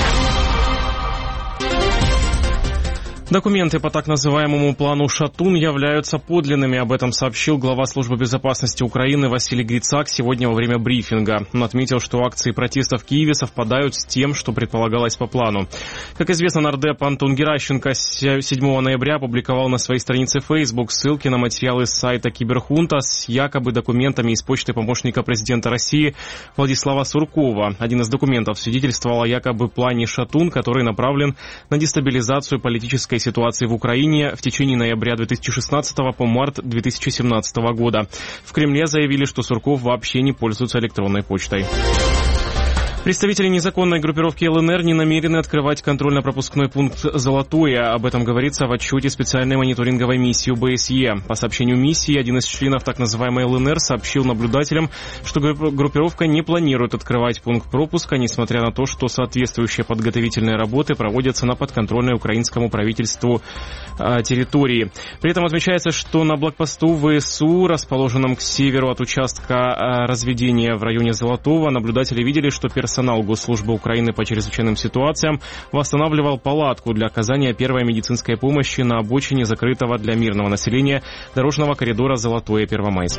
Документы по так называемому плану «Шатун» являются подлинными. Об этом сообщил глава службы безопасности Украины Василий Грицак сегодня во время брифинга. Он отметил, что акции протеста в Киеве совпадают с тем, что предполагалось по плану. Как известно, нардеп Антон Геращенко 7 ноября опубликовал на своей странице Facebook ссылки на материалы с сайта Киберхунта с якобы документами из почты помощника президента России Владислава Суркова. Один из документов свидетельствовал о якобы плане «Шатун», который направлен на дестабилизацию политической ситуации в Украине в течение ноября 2016 по март 2017 года. В Кремле заявили, что Сурков вообще не пользуется электронной почтой. Представители незаконной группировки ЛНР не намерены открывать контрольно-пропускной пункт «Золотое». Об этом говорится в отчете специальной мониторинговой миссии ОБСЕ. По сообщению миссии, один из членов так называемой ЛНР сообщил наблюдателям, что группировка не планирует открывать пункт пропуска, несмотря на то, что соответствующие подготовительные работы проводятся на подконтрольной украинскому правительству территории. При этом отмечается, что на блокпосту ВСУ, расположенном к северу от участка разведения в районе Золотого, наблюдатели видели, что персонал Госслужбы Украины по чрезвычайным ситуациям восстанавливал палатку для оказания первой медицинской помощи на обочине закрытого для мирного населения дорожного коридора Золотое-Первомайск.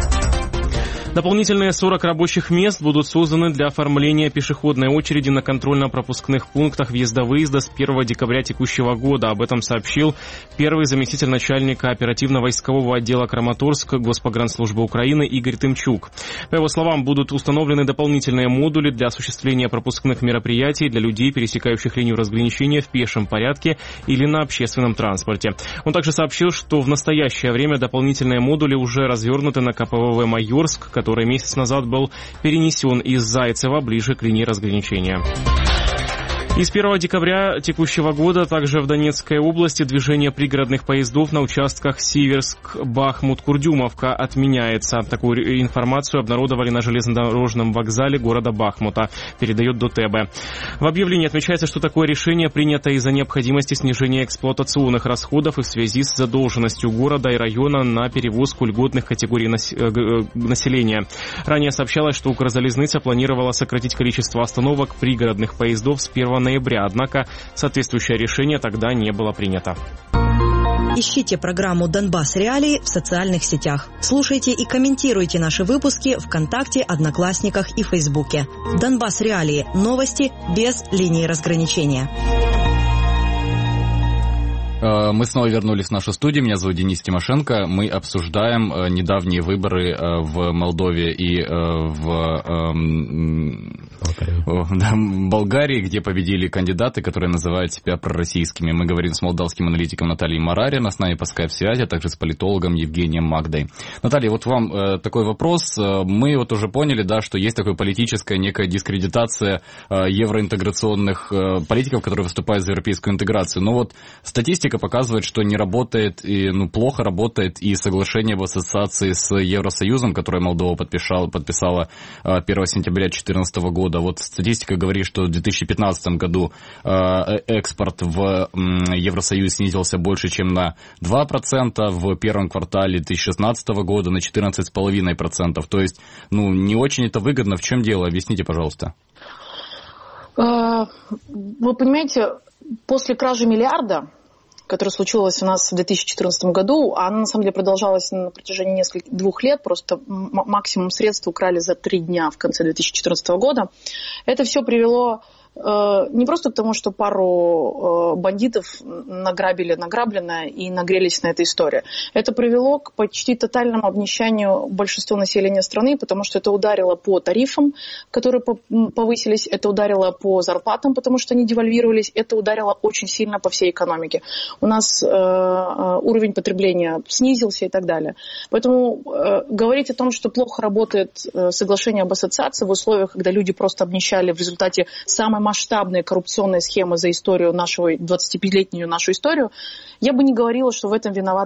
Дополнительные 40 рабочих мест будут созданы для оформления пешеходной очереди на контрольно-пропускных пунктах въезда-выезда с 1 декабря текущего года. Об этом сообщил первый заместитель начальника оперативно-войскового отдела Краматорск Госпогранслужбы Украины Игорь Тымчук. По его словам, будут установлены дополнительные модули для осуществления пропускных мероприятий для людей, пересекающих линию разграничения в пешем порядке или на общественном транспорте. Он также сообщил, что в настоящее время дополнительные модули уже развернуты на КПВВ «Майорск», который месяц назад был перенесен из Зайцева ближе к линии разграничения. И с 1 декабря текущего года также в Донецкой области движение пригородных поездов на участках Северск-Бахмут-Курдюмовка отменяется. Такую информацию обнародовали на железнодорожном вокзале города Бахмута, передает ДТБ. В объявлении отмечается, что такое решение принято из-за необходимости снижения эксплуатационных расходов и в связи с задолженностью города и района на перевозку льготных категорий населения. Ранее сообщалось, что Укрзалезница планировала сократить количество остановок пригородных поездов с 1 ноября, однако соответствующее решение тогда не было принято. Ищите программу «Донбасс Реалии» в социальных сетях. Слушайте и комментируйте наши выпуски ВКонтакте, Одноклассниках и Фейсбуке. «Донбасс Реалии» – новости без линии разграничения. Мы снова вернулись в нашу студию. Меня зовут Денис Тимошенко. Мы обсуждаем недавние выборы в Молдове и в Болгарии, где победили кандидаты, которые называют себя пророссийскими. Мы говорим с молдавским аналитиком Натальей Марариной, с нами по скайп-связи, а также с политологом Евгением Магдой. Наталья, вот вам такой вопрос. Мы вот уже поняли, да, что есть такая политическая некая дискредитация евроинтеграционных политиков, которые выступают за европейскую интеграцию. Но вот статистика показывает, что не работает и плохо работает и соглашение об ассоциации с Евросоюзом, которое Молдова подписала 1 сентября 2014 года. Вот статистика говорит, что в 2015 году экспорт в Евросоюз снизился больше, чем на 2%, в первом квартале 2016 года на 14,5%. То есть, не очень это выгодно. В чем дело? Объясните, пожалуйста. Вы понимаете, после кражи миллиарда, которая случилась у нас в 2014 году, она на самом деле продолжалась на протяжении 2 лет, просто максимум средств украли за 3 дня в конце 2014 года. Это все привело не просто потому, что пару бандитов награбили награбленное и нагрелись на этой истории. Это привело к почти тотальному обнищанию большинства населения страны, потому что это ударило по тарифам, которые повысились, это ударило по зарплатам, потому что они девальвировались, это ударило очень сильно по всей экономике. У нас уровень потребления снизился и так далее. Поэтому говорить о том, что плохо работает соглашение об ассоциации в условиях, когда люди просто обнищали в результате самой масштабной коррупционной схемы за историю нашу 25-летнюю нашу историю, я бы не говорила, что в этом виновато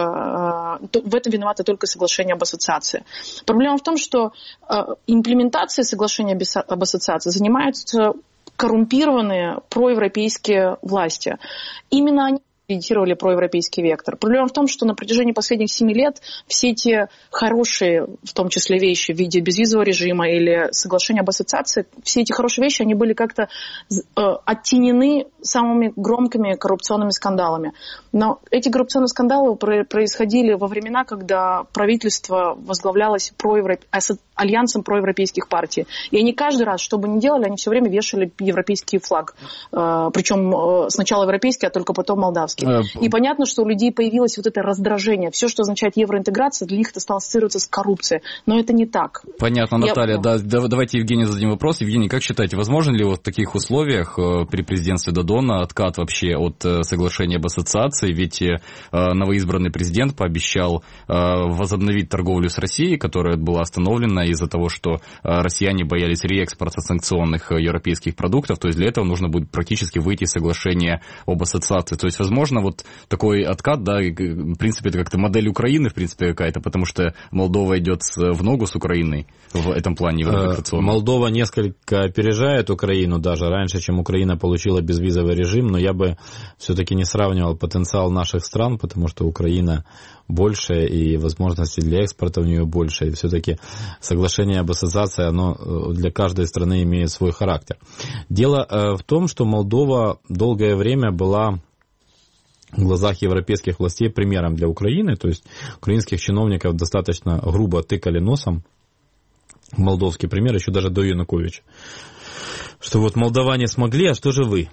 только соглашение об ассоциации. Проблема в том, что имплементацией соглашения об ассоциации занимаются коррумпированные проевропейские власти. Именно они ориентировали проевропейский вектор. Проблема в том, что на протяжении последних 7 лет все эти хорошие, в том числе вещи в виде безвизового режима или соглашения об ассоциации, все эти хорошие вещи, они были как-то оттенены самыми громкими коррупционными скандалами. Но эти коррупционные скандалы происходили во времена, когда правительство возглавлялось альянсом проевропейских партий. И они каждый раз, что бы ни делали, они все время вешали европейский флаг. Причем сначала европейский, а только потом молдавский. И понятно, что у людей появилось вот это раздражение. Все, что означает евроинтеграция, для них это стало ассоциироваться с коррупцией. Но это не так. Понятно, Наталья. Да, давайте Евгению зададим вопрос. Евгений, как считаете, возможен ли вот в таких условиях при президентстве Додона откат вообще от соглашения об ассоциации? Ведь новоизбранный президент пообещал возобновить торговлю с Россией, которая была остановлена из-за того, что россияне боялись реэкспорта санкционных европейских продуктов. То есть для этого нужно будет практически выйти из соглашения об ассоциации. То есть, возможно, вот такой откат, да, в принципе, это как-то модель Украины, в принципе, какая-то, потому что Молдова идет в ногу с Украиной в этом плане. Молдова несколько опережает Украину даже раньше, чем Украина получила безвизовый режим, но я бы все-таки не сравнивал потенциал наших стран, потому что Украина больше, и возможностей для экспорта у нее больше, и все-таки соглашение об ассоциации, оно для каждой страны имеет свой характер. Дело в том, что Молдова долгое время была в глазах европейских властей примером для Украины, то есть украинских чиновников достаточно грубо тыкали носом, молдовский пример, еще даже до Януковича, что вот молдаване смогли, а что же вы?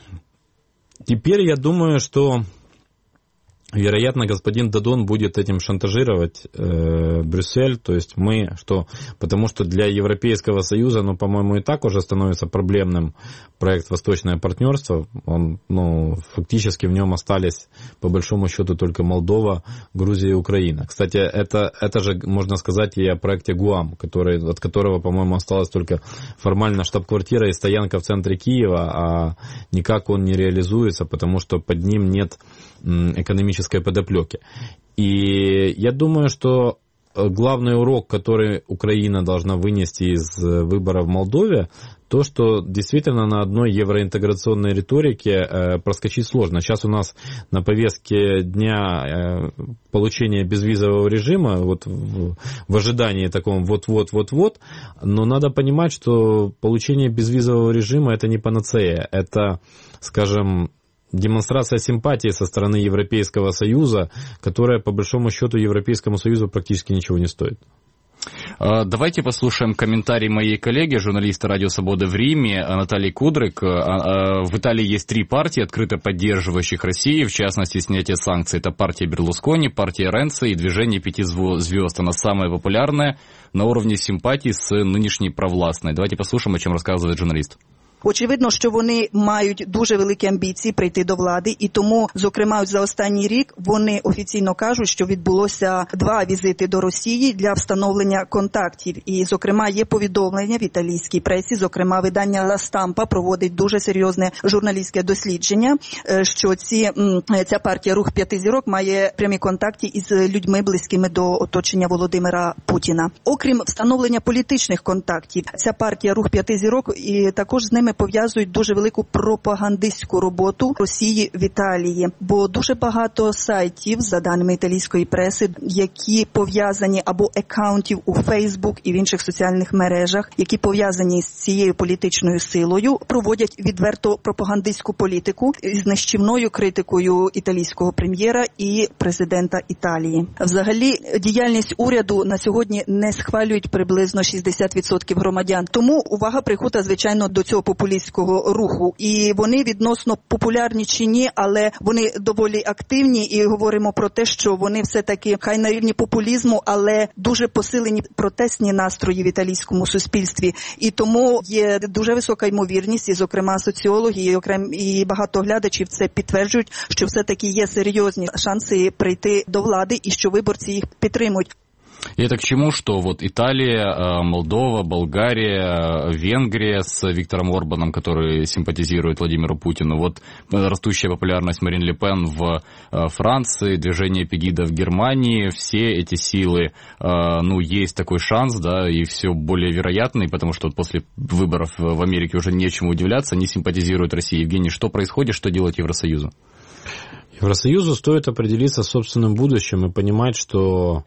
Теперь я думаю, что вероятно, господин Додон будет этим шантажировать Брюссель, то есть потому что для Европейского Союза, по-моему, и так уже становится проблемным проект «Восточное партнерство», фактически в нем остались, по большому счету, только Молдова, Грузия и Украина. Кстати, это же можно сказать и о проекте ГУАМ, от которого, по-моему, осталась только формально штаб-квартира и стоянка в центре Киева, а никак он не реализуется, потому что под ним нет экономической подоплеки. И я думаю, что главный урок, который Украина должна вынести из выборов в Молдове, то, что действительно на одной евроинтеграционной риторике проскочить сложно. Сейчас у нас на повестке дня получение безвизового режима, вот в ожидании таком вот-вот-вот-вот, но надо понимать, что получение безвизового режима это не панацея, это, скажем, демонстрация симпатии со стороны Европейского Союза, которая, по большому счету, Европейскому Союзу практически ничего не стоит. Давайте послушаем комментарий моей коллеги, журналиста «Радио Свободы» в Риме, Натальи Кудрик. В Италии есть 3 партии, открыто поддерживающих Россию, в частности, снятие санкций. Это партия Берлускони, партия Ренци и движение 5 звезд. Она самая популярная на уровне симпатии с нынешней провластной. Давайте послушаем, о чем рассказывает журналист. Очевидно, що вони мають дуже великі амбіції прийти до влади, і тому, зокрема, за останній рік вони офіційно кажуть, що відбулося 2 візити до Росії для встановлення контактів. І, зокрема, є повідомлення в італійській пресі, зокрема, видання Ла Стампа проводить дуже серйозне журналістське дослідження, що ця партія «Рух 5 зірок» має прямі контакти із людьми, близькими до оточення Володимира Путіна. Окрім встановлення політичних контактів, ця партія «Рух 5 зірок» і також з ними пов'язують дуже велику пропагандистську роботу Росії в Італії. Бо дуже багато сайтів, за даними італійської преси, які пов'язані або акаунтів у Фейсбук і в інших соціальних мережах, які пов'язані з цією політичною силою, проводять відверто пропагандистську політику з нищівною критикою італійського прем'єра і президента Італії. Взагалі, діяльність уряду на сьогодні не схвалюють приблизно 60% громадян. Тому увага прикута, звичайно, до цього популістського руху. І вони відносно популярні чи ні, але вони доволі активні, і говоримо про те, що вони все-таки хай на рівні популізму, але дуже посилені протестні настрої в італійському суспільстві. І тому є дуже висока ймовірність, і зокрема соціологи, і багато глядачів це підтверджують, що все-таки є серйозні шанси прийти до влади і що виборці їх підтримують. И это к чему, что вот Италия, Молдова, Болгария, Венгрия с Виктором Орбаном, который симпатизирует Владимиру Путину, вот растущая популярность Марин Ле Пен в Франции, движение Пегида в Германии, все эти силы, ну, есть такой шанс, да, и все более вероятный, потому что вот после выборов в Америке уже нечему удивляться, они симпатизируют России. Евгений, что происходит, что делать Евросоюзу? Евросоюзу стоит определиться с собственным будущим и понимать, что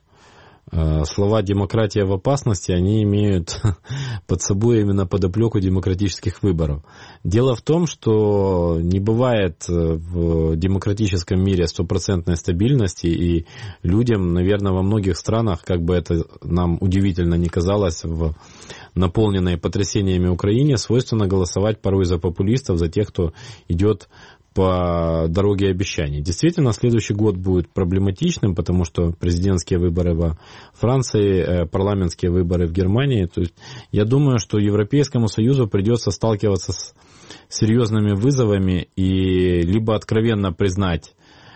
слова «демократия в опасности», они имеют под собой именно подоплеку демократических выборов. Дело в том, что не бывает в демократическом мире стопроцентной стабильности, и людям, наверное, во многих странах, как бы это нам удивительно не казалось, в наполненной потрясениями Украине, свойственно голосовать порой за популистов, за тех, кто идет по дороге обещаний. Действительно, следующий год будет проблематичным, потому что президентские выборы во Франции, парламентские выборы в Германии. То есть я думаю, что Европейскому Союзу придется сталкиваться с серьезными вызовами и либо откровенно признать,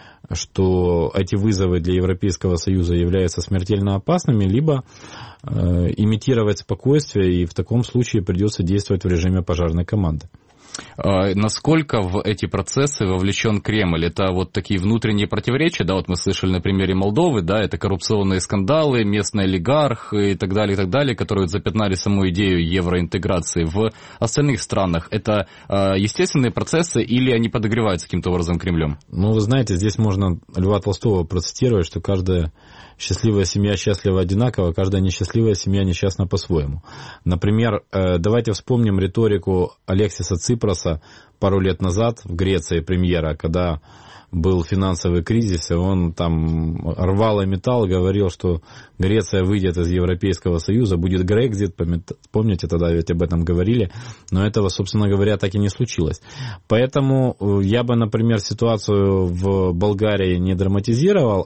что эти вызовы для Европейского Союза являются смертельно опасными, либо имитировать спокойствие, и в таком случае придется действовать в режиме пожарной команды. Насколько в эти процессы вовлечен Кремль? Это вот такие внутренние противоречия, да, вот мы слышали на примере Молдовы, да, это коррупционные скандалы, местный олигарх и так далее, которые запятнали саму идею евроинтеграции. В остальных странах это естественные процессы или они подогреваются каким-то образом Кремлем? Ну, вы знаете, здесь можно Льва Толстого процитировать, что каждая счастливая семья счастлива одинаково, каждая несчастливая семья несчастна по-своему. Например, давайте вспомним риторику Алексиса Ципроса пару лет назад в Греции, премьера, когда был финансовый кризис, и он там рвал и металл, говорил, что Греция выйдет из Европейского Союза, будет Грекзит, помните, тогда ведь об этом говорили, но этого, собственно говоря, так и не случилось. Поэтому я бы, например, ситуацию в Болгарии не драматизировал,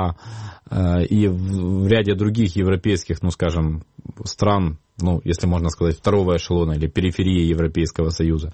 и в ряде других европейских, ну, скажем, стран, ну, если можно сказать, второго эшелона или периферии Европейского Союза.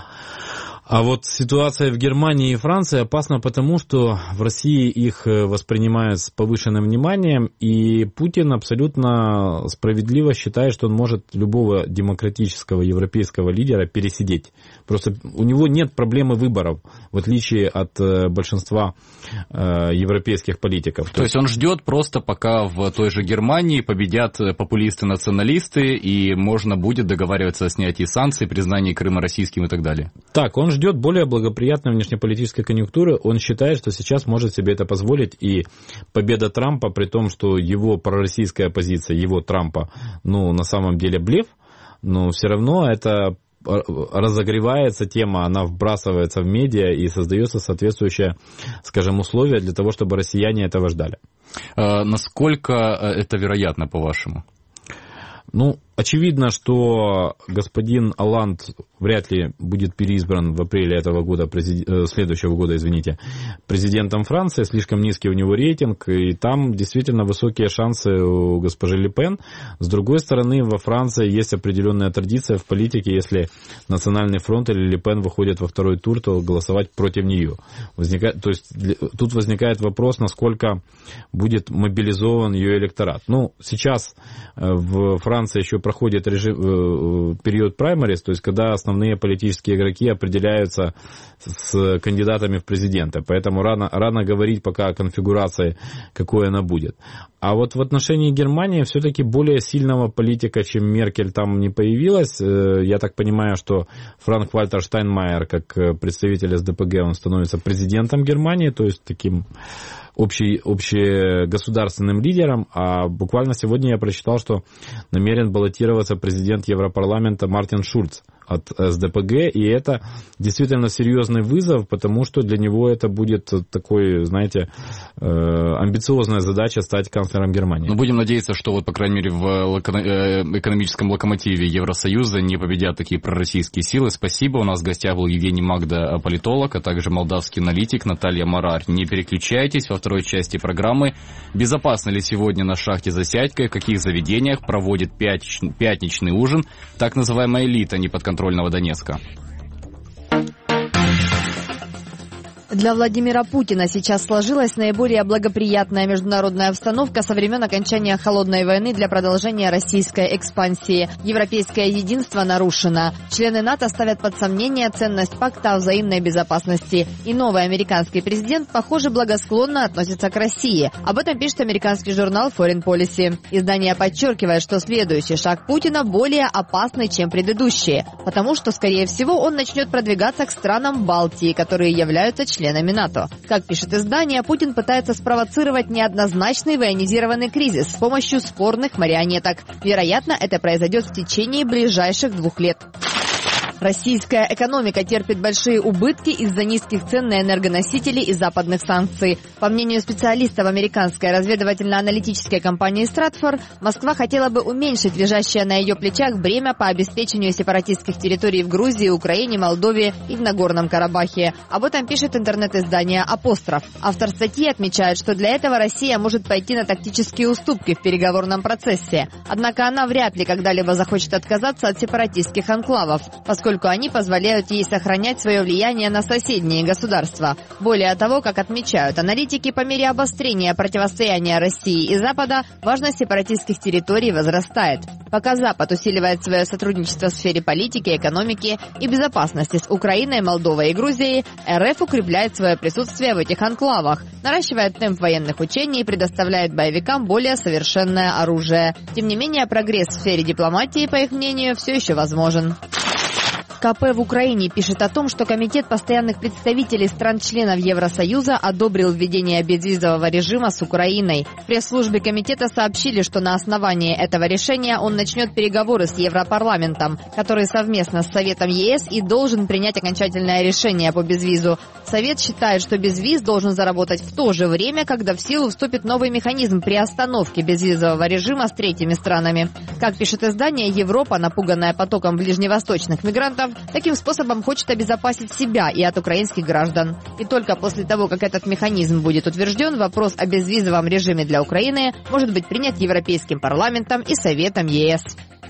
А вот ситуация в Германии и Франции опасна потому, что в России их воспринимают с повышенным вниманием, и Путин абсолютно справедливо считает, что он может любого демократического европейского лидера пересидеть. Просто у него нет проблемы выборов, в отличие от большинства европейских политиков. То есть он ждет просто, пока в той же Германии победят популисты-националисты, и можно будет договариваться о снятии санкций, признании Крыма российским и так далее. Так, он ждет более благоприятной внешнеполитической конъюнктуры. Он считает, что сейчас может себе это позволить. И победа Трампа, при том, что его пророссийская позиция, его Трампа, ну, на самом деле блеф, но все равно это разогревается тема, она вбрасывается в медиа и создается соответствующее, скажем, условие для того, чтобы россияне этого ждали. Насколько это вероятно, по-вашему? Ну, очевидно, что господин Олланд вряд ли будет переизбран в апреле этого года, следующего года, президентом Франции. Слишком низкий у него рейтинг, и там действительно высокие шансы у госпожи Ле Пен. С другой стороны, во Франции есть определенная традиция в политике, если Национальный фронт или Ле Пен выходит во второй тур, то голосовать против нее. То есть тут возникает вопрос, насколько будет мобилизован ее электорат. Ну, сейчас в Франции еще проходит период праймарис, то есть когда основные политические игроки определяются с кандидатами в президенты. Поэтому рано говорить пока о конфигурации, какой она будет. А вот в отношении Германии все-таки более сильного политика, чем Меркель, там не появилось. Я так понимаю, что Франк-Вальтер Штайнмайер, как представитель СДПГ, он становится президентом Германии, то есть таким общегосударственным лидером, а буквально сегодня я прочитал, что намерен баллотироваться президент Европарламента Мартин Шульц. от СДПГ, и это действительно серьезный вызов, потому что для него это будет такой, знаете, амбициозная задача стать канцлером Германии. Но будем надеяться, что вот, по крайней мере, в экономическом локомотиве Евросоюза не победят такие пророссийские силы. Спасибо. У нас в гостях был Евгений Магда, политолог, а также молдавский аналитик Наталья Марар. Не переключайтесь, во второй части программы. Безопасно ли сегодня на шахте Засядько, в каких заведениях проводит пятничный ужин так называемая элита неподконтрольного Донецка? Для Владимира Путина сейчас сложилась наиболее благоприятная международная обстановка со времен окончания Холодной войны для продолжения российской экспансии. Европейское единство нарушено. Члены НАТО ставят под сомнение ценность пакта о взаимной безопасности. И новый американский президент, похоже, благосклонно относится к России. Об этом пишет американский журнал Foreign Policy. Издание подчеркивает, что следующий шаг Путина более опасный, чем предыдущие, потому что, скорее всего, он начнет продвигаться к странам Балтии, которые являются членами НАТО. Как пишет издание, Путин пытается спровоцировать неоднозначный военизированный кризис с помощью спорных марионеток. Вероятно, это произойдет в течение ближайших 2 лет. Российская экономика терпит большие убытки из-за низких цен на энергоносители и западных санкций. По мнению специалистов американской разведывательно-аналитической компании Stratfor, Москва хотела бы уменьшить лежащее на ее плечах бремя по обеспечению сепаратистских территорий в Грузии, Украине, Молдове и в Нагорном Карабахе. Об этом пишет интернет-издание «Апостроф». Автор статьи отмечает, что для этого Россия может пойти на тактические уступки в переговорном процессе. Однако она вряд ли когда-либо захочет отказаться от сепаратистских анклавов, поскольку они позволяют ей сохранять свое влияние на соседние государства. Более того, как отмечают аналитики, по мере обострения противостояния России и Запада, важность сепаратистских территорий возрастает. Пока Запад усиливает свое сотрудничество в сфере политики, экономики и безопасности с Украиной, Молдовой и Грузией, РФ укрепляет свое присутствие в этих анклавах, наращивает темп военных учений и предоставляет боевикам более совершенное оружие. Тем не менее, прогресс в сфере дипломатии, по их мнению, все еще возможен. КП в Украине пишет о том, что Комитет постоянных представителей стран-членов Евросоюза одобрил введение безвизового режима с Украиной. В пресс-службе комитета сообщили, что на основании этого решения он начнет переговоры с Европарламентом, который совместно с Советом ЕС и должен принять окончательное решение по безвизу. Совет считает, что безвиз должен заработать в то же время, когда в силу вступит новый механизм приостановки безвизового режима с третьими странами. Как пишет издание, Европа, напуганная потоком ближневосточных мигрантов, таким способом хочет обезопасить себя и от украинских граждан. И только после того, как этот механизм будет утвержден, вопрос о безвизовом режиме для Украины может быть принят Европейским парламентом и Советом ЕС.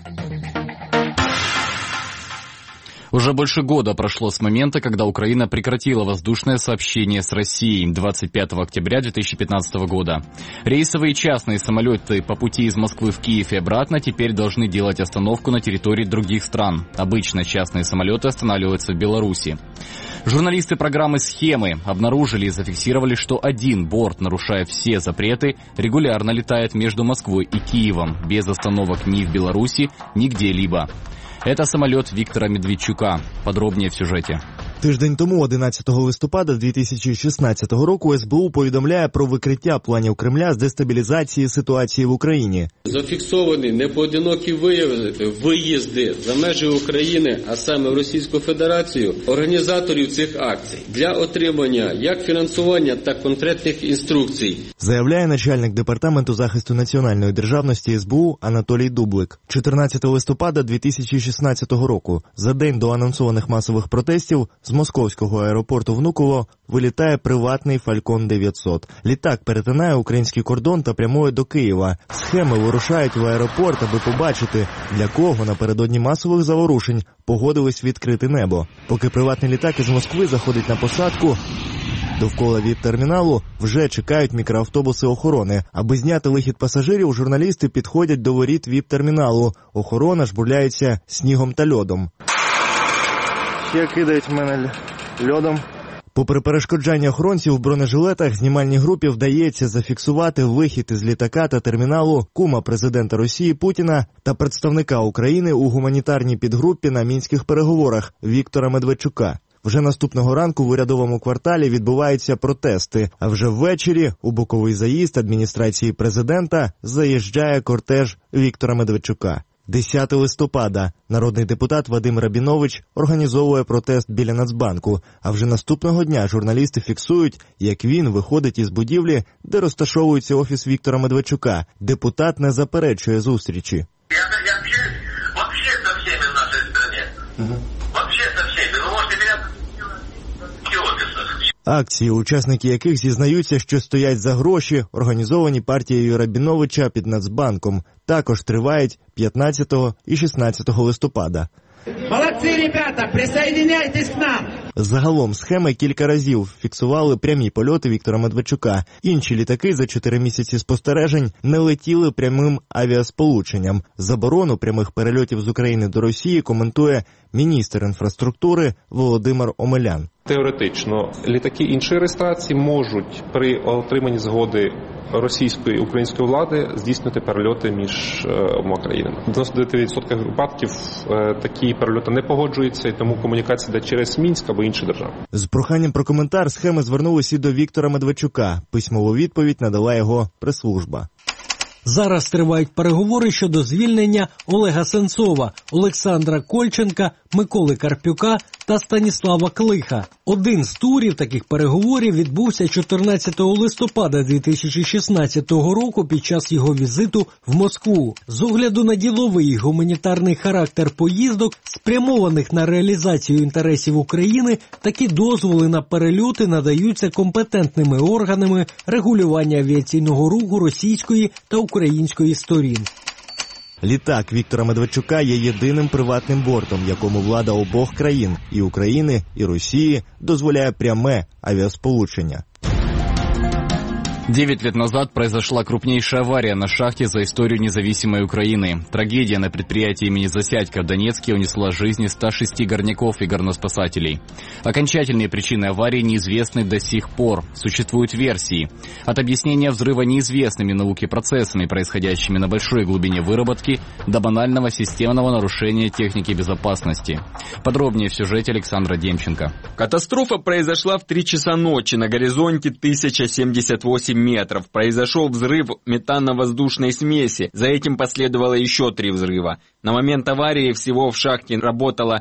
Уже больше года прошло с момента, когда Украина прекратила воздушное сообщение с Россией 25 октября 2015 года. Рейсовые и частные самолеты по пути из Москвы в Киев и обратно теперь должны делать остановку на территории других стран. Обычно частные самолеты останавливаются в Беларуси. Журналисты программы «Схемы» обнаружили и зафиксировали, что один борт, нарушая все запреты, регулярно летает между Москвой и Киевом, без остановок ни в Беларуси, ни где-либо. Это самолет Віктора Медведчука. Подробнее в сюжеті. Тиждень тому, 11 листопада 2016 року, СБУ повідомляє про викриття планів Кремля з дестабілізації ситуації в Україні. Зафіксовані непоодинокі виїзди за межі України, а саме в Російську Федерацію, організаторів цих акцій для отримання як фінансування, так і конкретних інструкцій. Заявляє начальник Департаменту захисту національної державності СБУ Анатолій Дублик. 14 листопада 2016 року, за день до анонсованих масових протестів, з московського аеропорту Внуково вилітає приватний Falcon 900. Літак перетинає український кордон та прямує до Києва. Схеми вирушають в аеропорт, аби побачити, для кого напередодні масових заворушень погодились відкрити небо. Поки приватний літак із Москви заходить на посадку, довкола ВІП-терміналу вже чекають мікроавтобуси охорони. Аби зняти вихід пасажирів, журналісти підходять до воріт ВІП-терміналу. Охорона жбурляється снігом та льодом. Ще кидають мене льодом. Попри перешкоджання охоронців в бронежилетах, знімальній групі вдається зафіксувати вихід із літака та терміналу кума президента Росії Путіна та представника України у гуманітарній підгрупі на мінських переговорах Віктора Медведчука. Вже наступного ранку в урядовому кварталі відбуваються протести, а вже ввечері у боковий заїзд адміністрації президента заїжджає кортеж Віктора Медведчука. 10 листопада. Народний депутат Вадим Рабінович організовує протест біля Нацбанку, а вже наступного дня журналісти фіксують, як він виходить із будівлі, де розташовується офіс Віктора Медведчука. Депутат не заперечує зустрічі. Я общаюсь вообще со всеми в нашей стране. Вообще со всеми. Вы можете меня в офисах. Акції, учасники яких зізнаються, що стоять за гроші, організовані партією Рабіновича під Нацбанком, також тривають 15 і 16 листопада. Молодці, ребята, присоединяйтесь к нам! Загалом схеми кілька разів фіксували прямі польоти Віктора Медведчука. Інші літаки за 4 місяці спостережень не летіли прямим авіасполученням. Заборону прямих перельотів з України до Росії коментує міністр інфраструктури Володимир Омелян. Теоретично літаки іншої реєстрації можуть при отриманні згоди російської і української влади здійснити перельоти між обома країнами. В 99% випадків такі перельоти не погоджуються, і тому комунікація йде через Мінськ або інші держави. З проханням про коментар схеми звернулися і до Віктора Медведчука. Письмову відповідь надала його прес-служба. Зараз тривають переговори щодо звільнення Олега Сенцова, Олександра Кольченка, Миколи Карпюка та Станіслава Клиха. Один з турів таких переговорів відбувся 14 листопада 2016 року під час його візиту в Москву. З огляду на діловий і гуманітарний характер поїздок, спрямованих на реалізацію інтересів України, такі дозволи на перельоти надаються компетентними органами регулювання авіаційного руху російської та української сторін. Літак Віктора Медведчука є єдиним приватним бортом, якому влада обох країн – і України, і Росії – дозволяє пряме авіасполучення. 9 лет назад произошла крупнейшая авария на шахте за историю независимой Украины. Трагедия на предприятии имени Засядько в Донецке унесла жизни 106 горняков и горноспасателей. Окончательные причины аварии неизвестны до сих пор. Существуют версии. От объяснения взрыва неизвестными науке процессами, происходящими на большой глубине выработки, до банального системного нарушения техники безопасности. Подробнее в сюжете Александра Демченко. Катастрофа произошла в 3 часа ночи на горизонте 1078 метров. Произошел взрыв метанно-воздушной смеси. За этим последовало еще 3 взрыва. На момент аварии всего в шахте работало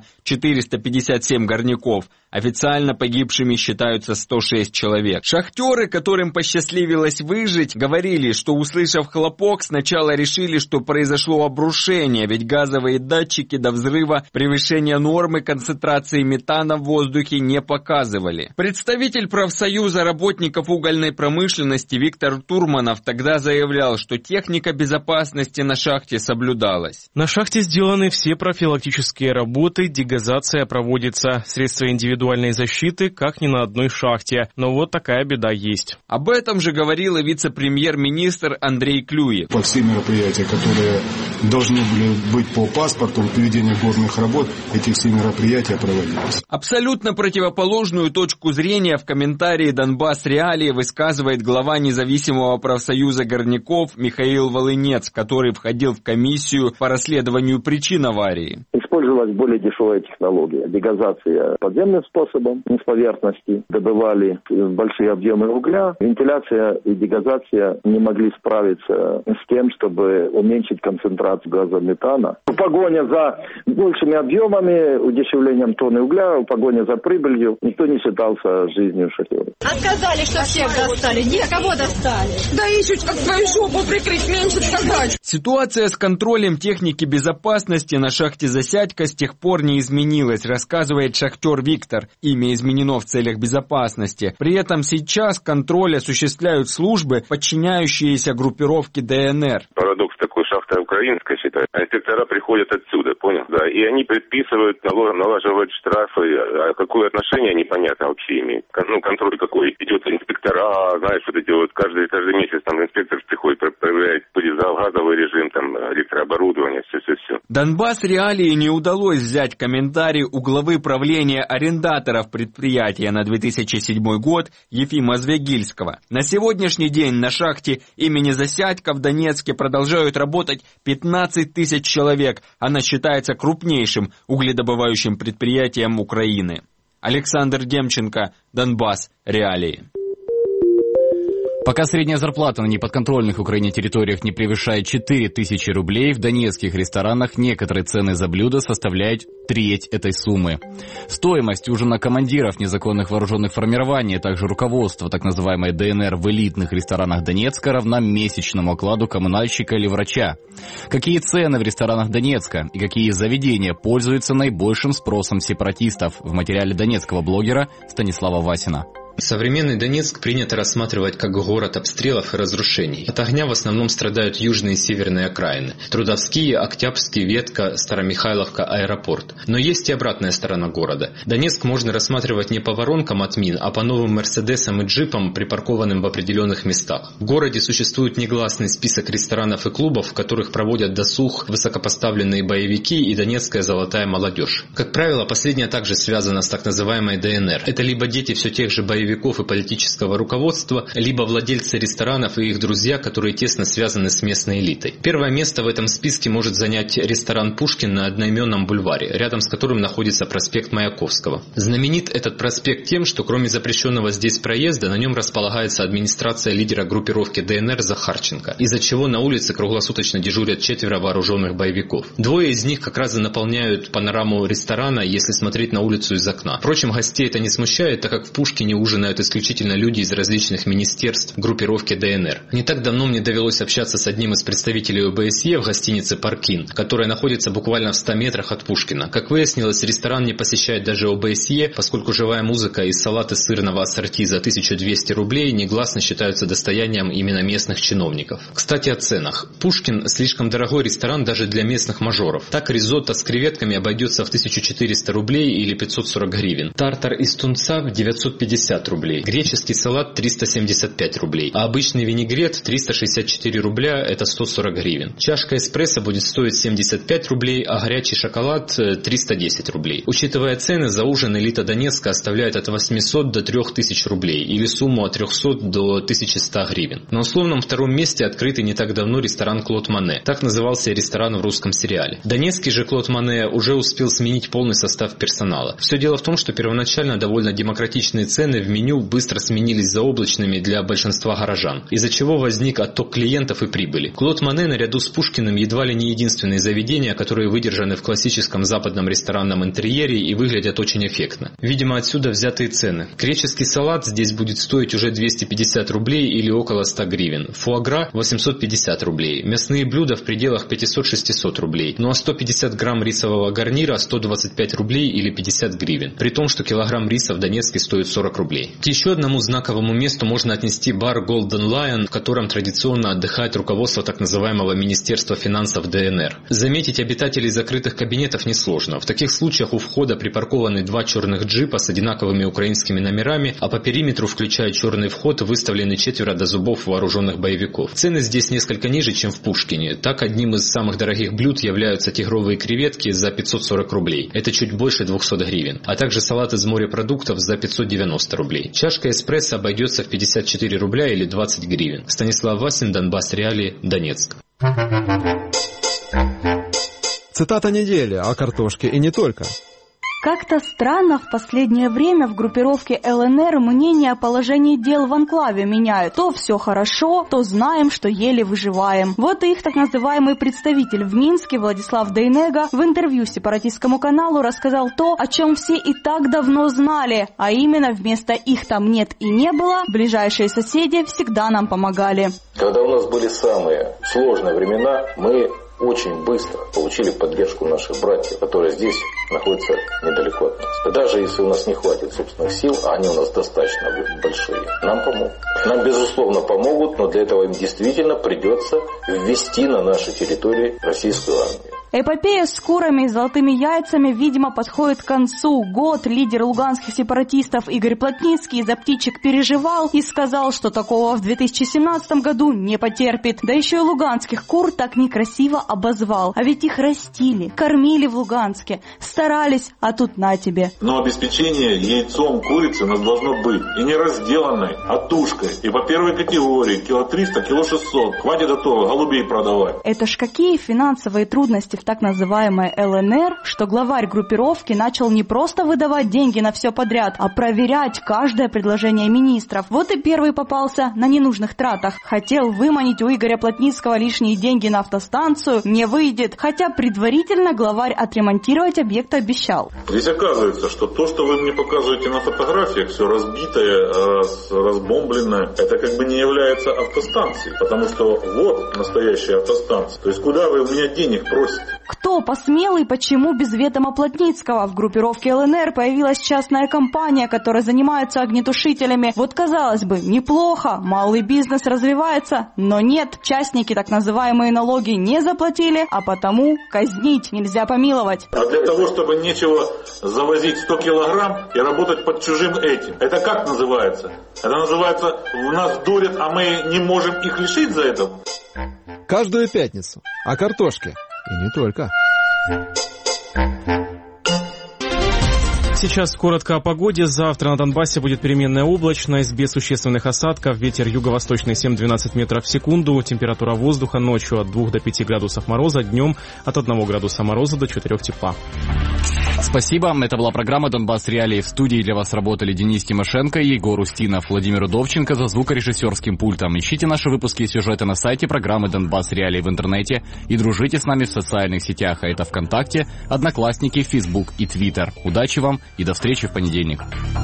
457 горняков. Официально погибшими считаются 106 человек. Шахтеры, которым посчастливилось выжить, говорили, что, услышав хлопок, сначала решили, что произошло обрушение, ведь газовые датчики до взрыва превышения нормы концентрации метана в воздухе не показывали. Представитель профсоюза работников угольной промышленности Виктор Турманов тогда заявлял, что техника безопасности на шахте соблюдалась. На шахте сделаны все профилактические работы, дегазация проводится, средства индивидуальной защиты, как ни на одной шахте. Но вот такая беда есть. Об этом же говорил и вице-премьер-министр Андрей Клюев. По все мероприятия, которые должны были быть по паспорту, проведению горных работ, эти все мероприятия проводились. Абсолютно противоположную точку зрения в комментарии «Донбасс Реалии» высказывает глава независимого профсоюза горняков Михаил Волынец, который входил в комиссию по расследованию причин аварии. Использовалась более дешевая технология. Дегазация подземным способом, не с поверхности. Добывали большие объемы угля. Вентиляция и дегазация не могли справиться с тем, чтобы уменьшить концентрацию газа метана. Погоня за большими объемами, удешевлением тонны угля, погоня за прибылью. Никто не считался жизнью шахтера. А сказали, что всех достали. Нет, кого достали? Да ищут, как свою жопу прикрыть, меньше сказать. Ситуация с контролем техники безопасности на шахте Засядько с тех пор не изменилась, рассказывает шахтер Виктор. Имя изменено в целях безопасности. При этом сейчас контроль осуществляют службы, подчиняющиеся группировке ДНР. Парадокс такой, шахта украинская, считаю. А инспектора приходят отсюда, понял? Да, и они предписывают, налаживают штрафы. А какое отношение, непонятно вообще имеет. Ну, контроль какой? Идет инспектора, знаешь, вот эти вот каждый месяц там инспектор приходит, проверяет газовый режим, там, электрооборудование, все. Донбасс Реалии не удалось взять комментарий у главы правления арендаторов предприятия на 2007 год Ефима Звягильского. На сегодняшний день на шахте имени Засядько в Донецке продолжают работать 15 тысяч человек. Она считается крупнейшим угледобывающим предприятием Украины. Александр Демченко, Донбасс Реалии. Пока средняя зарплата на неподконтрольных Украине территориях не превышает 4000 рублей, в донецких ресторанах некоторые цены за блюда составляют треть этой суммы. Стоимость ужина командиров незаконных вооруженных формирований, а также руководства так называемой ДНР в элитных ресторанах Донецка равна месячному окладу коммунальщика или врача. Какие цены в ресторанах Донецка и какие заведения пользуются наибольшим спросом сепаратистов? В материале донецкого блогера Станислава Васина. Современный Донецк принято рассматривать как город обстрелов и разрушений. От огня в основном страдают южные и северные окраины. Трудовские, Октябрьский, Ветка, Старомихайловка, аэропорт. Но есть и обратная сторона города. Донецк можно рассматривать не по воронкам от мин, а по новым мерседесам и джипам, припаркованным в определенных местах. В городе существует негласный список ресторанов и клубов, в которых проводят досуг высокопоставленные боевики и донецкая золотая молодежь. Как правило, последняя также связана с так называемой ДНР. Это либо дети все тех же боевиков и политического руководства, либо владельцы ресторанов и их друзья, которые тесно связаны с местной элитой. Первое место в этом списке может занять ресторан «Пушкин» на одноименном бульваре, рядом с которым находится проспект Маяковского. Знаменит этот проспект тем, что кроме запрещенного здесь проезда, на нем располагается администрация лидера группировки ДНР Захарченко, из-за чего на улице круглосуточно дежурят 4 вооруженных боевиков. 2 из них как раз и наполняют панораму ресторана, если смотреть на улицу из окна. Впрочем, гостей это не смущает, так как в «Пушкине» ужинают исключительно люди из различных министерств группировки ДНР. Не так давно мне довелось общаться с одним из представителей ОБСЕ в гостинице «Паркин», которая находится буквально в 100 метрах от Пушкина. Как выяснилось, ресторан не посещает даже ОБСЕ, поскольку живая музыка и салаты сырного ассорти за 1200 рублей негласно считаются достоянием именно местных чиновников. Кстати, о ценах. «Пушкин» слишком дорогой ресторан даже для местных мажоров. Так ризотто с креветками обойдется в 1400 рублей или 540 гривен. Тартар из тунца в 950 рублей. Греческий салат 375 рублей. А обычный винегрет 364 рубля, это 140 гривен. Чашка эспрессо будет стоить 75 рублей, а горячий шоколад 310 рублей. Учитывая цены, за ужин элита Донецка оставляет от 800 до 3000 рублей или сумму от 300 до 1100 гривен. На условном втором месте открытый не так давно ресторан «Клод Моне». Так назывался ресторан в русском сериале. Донецкий же «Клод Моне» уже успел сменить полный состав персонала. Все дело в том, что первоначально довольно демократичные цены в меню быстро сменились заоблачными для большинства горожан, из-за чего возник отток клиентов и прибыли. «Клод Моне» наряду с «Пушкиным» едва ли не единственные заведения, которые выдержаны в классическом западном ресторанном интерьере и выглядят очень эффектно. Видимо, отсюда взятые цены. Греческий салат здесь будет стоить уже 250 рублей или около 100 гривен. Фуагра 850 рублей. Мясные блюда в пределах 500-600 рублей. Ну а 150 грамм рисового гарнира 125 рублей или 50 гривен. При том, что килограмм риса в Донецке стоит 40 рублей. К еще одному знаковому месту можно отнести бар Golden Lion, в котором традиционно отдыхает руководство так называемого Министерства финансов ДНР. Заметить обитателей закрытых кабинетов несложно. В таких случаях у входа припаркованы 2 черных джипа с одинаковыми украинскими номерами, а по периметру, включая черный вход, выставлены 4 до зубов вооруженных боевиков. Цены здесь несколько ниже, чем в Пушкине. Так, одним из самых дорогих блюд являются тигровые креветки за 540 рублей. Это чуть больше 200 гривен. А также салат из морепродуктов за 590 рублей. Чашка эспрессо обойдется в 54 рубля или 20 гривен. Станислав Васин, Донбасс Реалии, Донецк. Цитата недели о картошке и не только. Как-то странно в последнее время в группировке ЛНР мнение о положении дел в анклаве меняют. То все хорошо, то знаем, что еле выживаем. Вот и их так называемый представитель в Минске Владислав Дейнега в интервью сепаратистскому каналу рассказал то, о чем все и так давно знали. А именно, вместо «их там нет и не было», ближайшие соседи всегда нам помогали. Когда у нас были самые сложные времена, мы очень быстро получили поддержку наших братьев, которые здесь находятся недалеко от нас. Даже если у нас не хватит собственных сил, а они у нас достаточно большие, нам помогут. Нам, безусловно, помогут, но для этого им действительно придется ввести на нашей территории российскую армию. Эпопея с курами и золотыми яйцами, видимо, подходит к концу. Год лидер луганских сепаратистов Игорь Плотницкий из-за птичек переживал и сказал, что такого в 2017 году не потерпит. Да еще и луганских кур так некрасиво обозвал. А ведь их растили, кормили в Луганске, старались, а тут на тебе. Но обеспечение яйцом курицы у нас должно быть. И не разделанной, а тушкой. И по первой категории, кило 300, кило 600. Хватит этого голубей продавать. Это ж какие финансовые трудности в так называемой ЛНР, что главарь группировки начал не просто выдавать деньги на все подряд, а проверять каждое предложение министров. Вот и первый попался на ненужных тратах. Хотел выманить у Игоря Плотницкого лишние деньги на автостанцию, не выйдет, хотя предварительно главарь отремонтировать объект обещал. Здесь оказывается, что то, что вы мне показываете на фотографиях, все разбитое, разбомбленное, это как бы не является автостанцией, потому что вот настоящая автостанция. То есть куда вы у меня денег просите? Кто посмел и почему без ведома Плотницкого? В группировке ЛНР появилась частная компания, которая занимается огнетушителями. Вот, казалось бы, неплохо, малый бизнес развивается, но нет, частники так называемые налоги не заплатили, а потому казнить нельзя помиловать. А для того, чтобы нечего завозить 100 килограмм и работать под чужим этим, это как называется? Это называется, в нас дурят, а мы не можем их лишить за это? Каждую пятницу о картошке. И не только. Сейчас коротко о погоде. Завтра на Донбассе будет переменная облачность, без существенных осадков. Ветер юго-восточный 7-12 метров в секунду. Температура воздуха ночью от 2 до 5 градусов мороза, днем от 1 градуса мороза до 4 тепла. Спасибо. Это была программа «Донбасс Реалии». В студии для вас работали Денис Тимошенко и Егор Устинов. Владимир Удовченко за звукорежиссерским пультом. Ищите наши выпуски и сюжеты на сайте программы «Донбасс Реалии» в интернете и дружите с нами в социальных сетях. А это ВКонтакте, Одноклассники, Фейсбук и Твиттер. Удачи вам и до встречи в понедельник.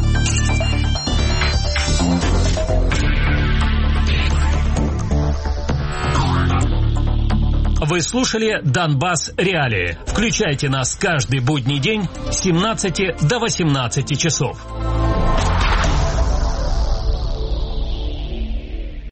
Вы слушали «Донбасс Реалии». Включайте нас каждый будний день с 17 до 18 часов.